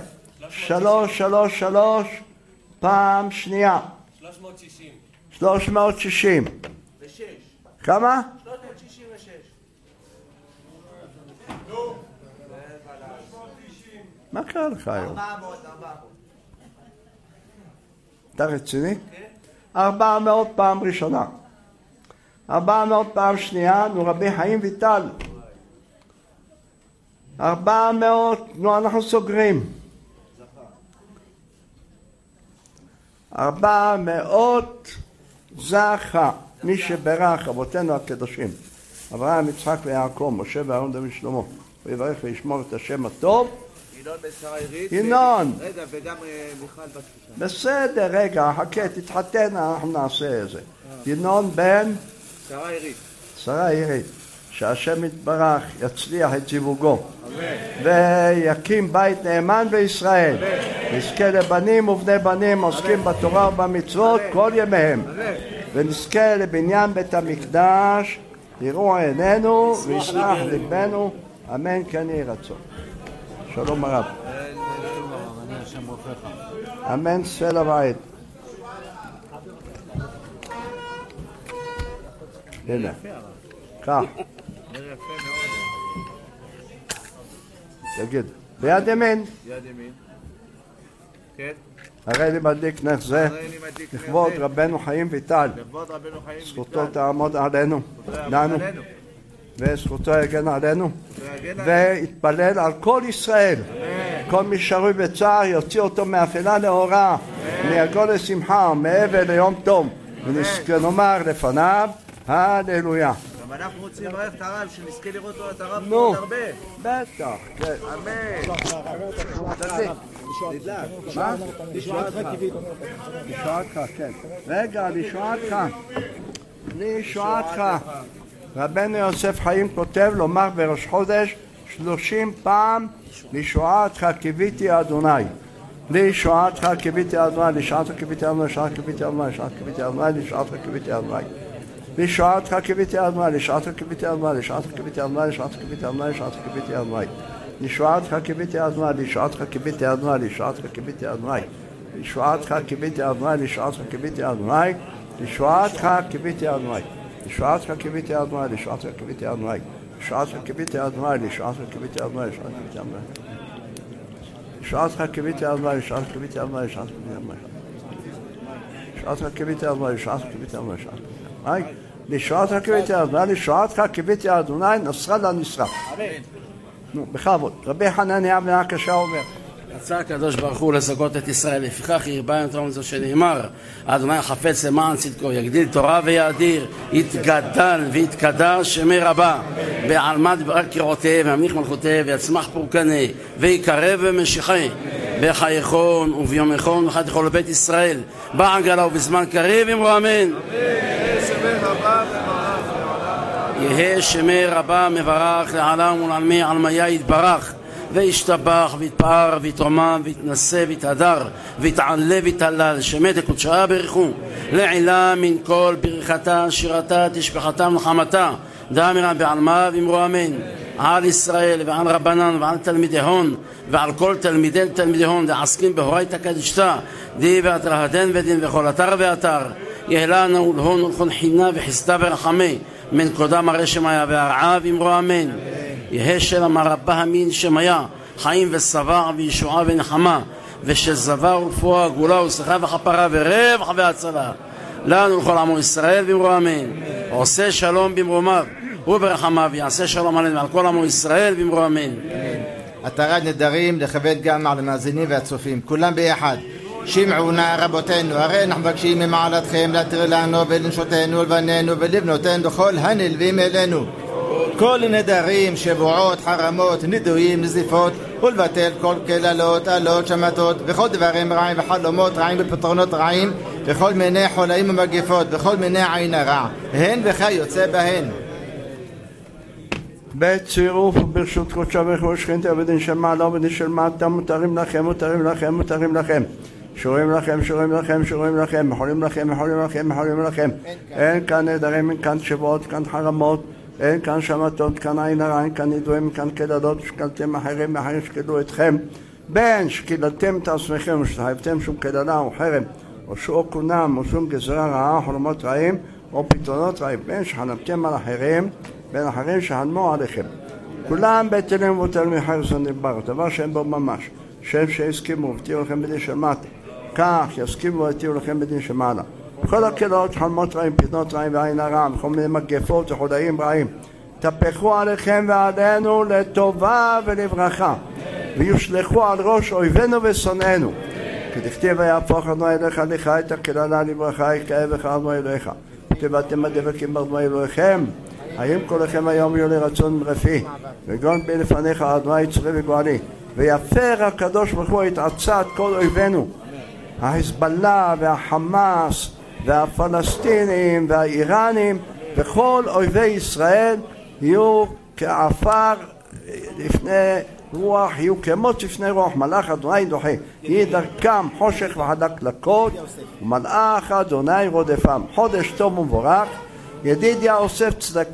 333 פעם שנייה. 360. 360. ו6. כמה? 366. מה קרה לך היום? 400. אתה רציני? 400 פעם ראשונה. 400 פעם שנייה, נו רבי חיים ויטל. 400, נו אנחנו סוגרים. 400 זכה, מי שברך אבותינו הקדושים, אברהם, יצחק ויעקב, משה ואהרון דוד שלמה, הוא יברך וישמור את השם הטוב. ינון בשרה עירית. ינון. רגע, וגם מיכל בת שלושה. בסדר, רגע, חכה, תתחתן, אנחנו נעשה את זה. ינון בן שרה עירית. שרה עירית, שהשם יתברך יצליח את זיווגו ויקים בית נאמן בישראל, נזכה לבנים ובני בנים עוסקים בתורה ובמצוות כל ימיהם, ונזכה לבניין בית המקדש, יראו עינינו וישמח ליבנו, אמן כן יהי רצון. שלום הרב. אמן סלע ועד. הנה, כך. תגיד, ביד ימין. יד ימין. כן. הרי לי מדליק נר זה, לכבוד רבנו חיים ויטל. לכבוד רבנו חיים ויטל. זכותו תעמוד עלינו, לנו, וזכותו יגן עלינו, ויגן ויתפלל על כל ישראל. כל מי שרוי בצער יוציא אותו מאפלה לאורה, מיגון לשמחה, מאבל ליום טוב, ונאמר לפניו, הללויה. גם אנחנו רוצים לברך את הרב, שנזכה לראות את הרב נו, עוד הרבה. בטח, כן. אמן. מה? לישועתך, כן. רגע, לישועתך. רבנו יוסף חיים כותב לומר בראש חודש 30 פעם לישועתך קיוויתי אדוני. לישועתך קיוויתי אדוני, לישועתך קיוויתי אדוני, לישועתך קיוויתי אדוני, לישועתך קיוויתי אדוני, לישועתך קיוויתי אדוני. לישועתך קיוויתי אדוני, לישועתך קיוויתי אדוני, לישועתך קיוויתי אדוני, לישועתך קיוויתי אדוני, לישועתך קיוויתי אדוני. לישועתך קיוויתי אדוני, לישועתך קיוויתי אדוני, לישועתך קיוויתי אדוני. לישועתך קיוויתי אדוני, לישועתך קיוויתי אדוני, לישועתך קיוויתי אדוני. לישועתך קיוויתי אדוני, לישועתך קיוויתי אדוני. ישועתך קיוויתי אדוני, ישועתך קיוויתי אדוני, ישועתך קיוויתי אדוני, ישועתך קיוויתי אדוני, ישועתך קיוויתי אדוני, ישועתך קיוויתי אדוני, ישועתך קיוויתי אדוני, ישועתך קיוויתי אדוני, נסראללה נשרף. נו, בכבוד. רבי חנניה בן עקשיא אומר, רצה הקדוש ברוך הוא לזכות את ישראל, לפיכך ירבה יותר מזה שנאמר, אדוני חפץ למען צדקו, יגדיל תורה ויאדיר, יתגדל ויתקדש שמי רבה, בעלמא דברך קראותיהם וימליך מלכותיהם ויצמח פורקני ויקרב ומשיחי בחייכון וביומכון וחד לכל בית ישראל בעגלה ובזמן קריב אמרו אמן. יהא שמי רבה מברך לעולם ולעלמי עלמיה יתברך וישתבח ויתפאר ויתרומם ויתנשא ויתהדר ויתעלה ויתהלל שמי דקודשא בריחו לעילה מן כל ברכתה שירתה תשבחתה ונחמתה דאמרה בעלמא ואמרו אמן. על ישראל ועל רבנן ועל תלמידי הון ועל כל תלמידי הון דעסקים בהורייתא קדישתא די ואתרהדן ודין וכל אתר ואתר יהלנו ולהון ולכל חינה וחסדה ורחמי מן קודם הרשם היה והרעה ואמרו אמן. יהא שלום הרבה המין שמיה חיים ושבע וישועה ונחמה ושזבה ורפואה גאולה ושמחה וכפרה ורווח והצלה לנו לכל עמו ישראל ואמרו אמן. עושה שלום במרומיו וברחמיו יעשה שלום עלינו ועל כל עמו ישראל ואמרו אמן. התרת נדרים לכבד גם על המאזינים והצופים כולם ביחד. שמעו נא רבותינו, הרי אנחנו מבקשים ממעלתכם להתיר לנו ולנשותינו ולבנינו ולבנותינו וכל הנלווים אלינו כל נדרים, שבועות, חרמות, נידויים, נזיפות ולבטל כל קללות, עלות, שמתות וכל דברים רעים וחלומות רעים ופתרונות רעים וכל מיני חולאים ומגפות וכל מיני עין הרע הן וכיוצא בהן. בצירוף וברשות קודשה וכבוד שכינתא ודין של מעלה ודין של מטה מותרים לכם, מותרים לכם, מותרים לכם, שורים לכם, שורים לכם, שורים לכם, מחולים לכם, מחולים לכם, מחולים לכם. אין כאן נדרים, אין כאן שבועות, כאן חרמות, אין כאן שמתות, כאן עין הרע, אין כאן נידויים, כאן קללות, שקלתם אחרים, אחרים שקלו אתכם. בין שקילתם את עצמכם ושתחייבתם שום קללה או חרם או שום קונם או שום גזרה רעה, חלומות רעים או פתרונות רעים, בין שחנבתם על אחרים בין אחרים שחלמו עליכם. כולם בטלים ובוטלים מחרסון דבר, דבר שאין בו ממש. שם שהסכימו ותהיו לכם בדין של מטה, כך יסכימו ותהיו לכם בדין של מעלה. כל הקללות, חלומות רעים, פתרונות רעים ועין הרע, וכל מיני מגפות וחולאים רעים, תפחו עליכם ועלינו לטובה ולברכה, ויושלחו על ראש אויבינו ושונאינו. כדכתיב ויהפוך אדוני אליך לך את הקללה לברכה, יכאב לך אדוני אליך. כתיבתם הדבקים באדוני אלוהיכם. האם כולכם היום יהיו לרצון רפי וגון בי לפניך אדוני צורי וגואלי ויפר הקדוש ברוך הוא את עצת כל אויבינו ההזבלה והחמאס והפלסטינים והאיראנים וכל אויבי ישראל יהיו כעפר לפני רוח, יהיו כמות לפני רוח. מלאך אדוני דוחה, יהי דרכם חושך וחלק לקות ומלאך אדוני רודפם. חודש טוב ומבורך. ידידיה אוסף צדקה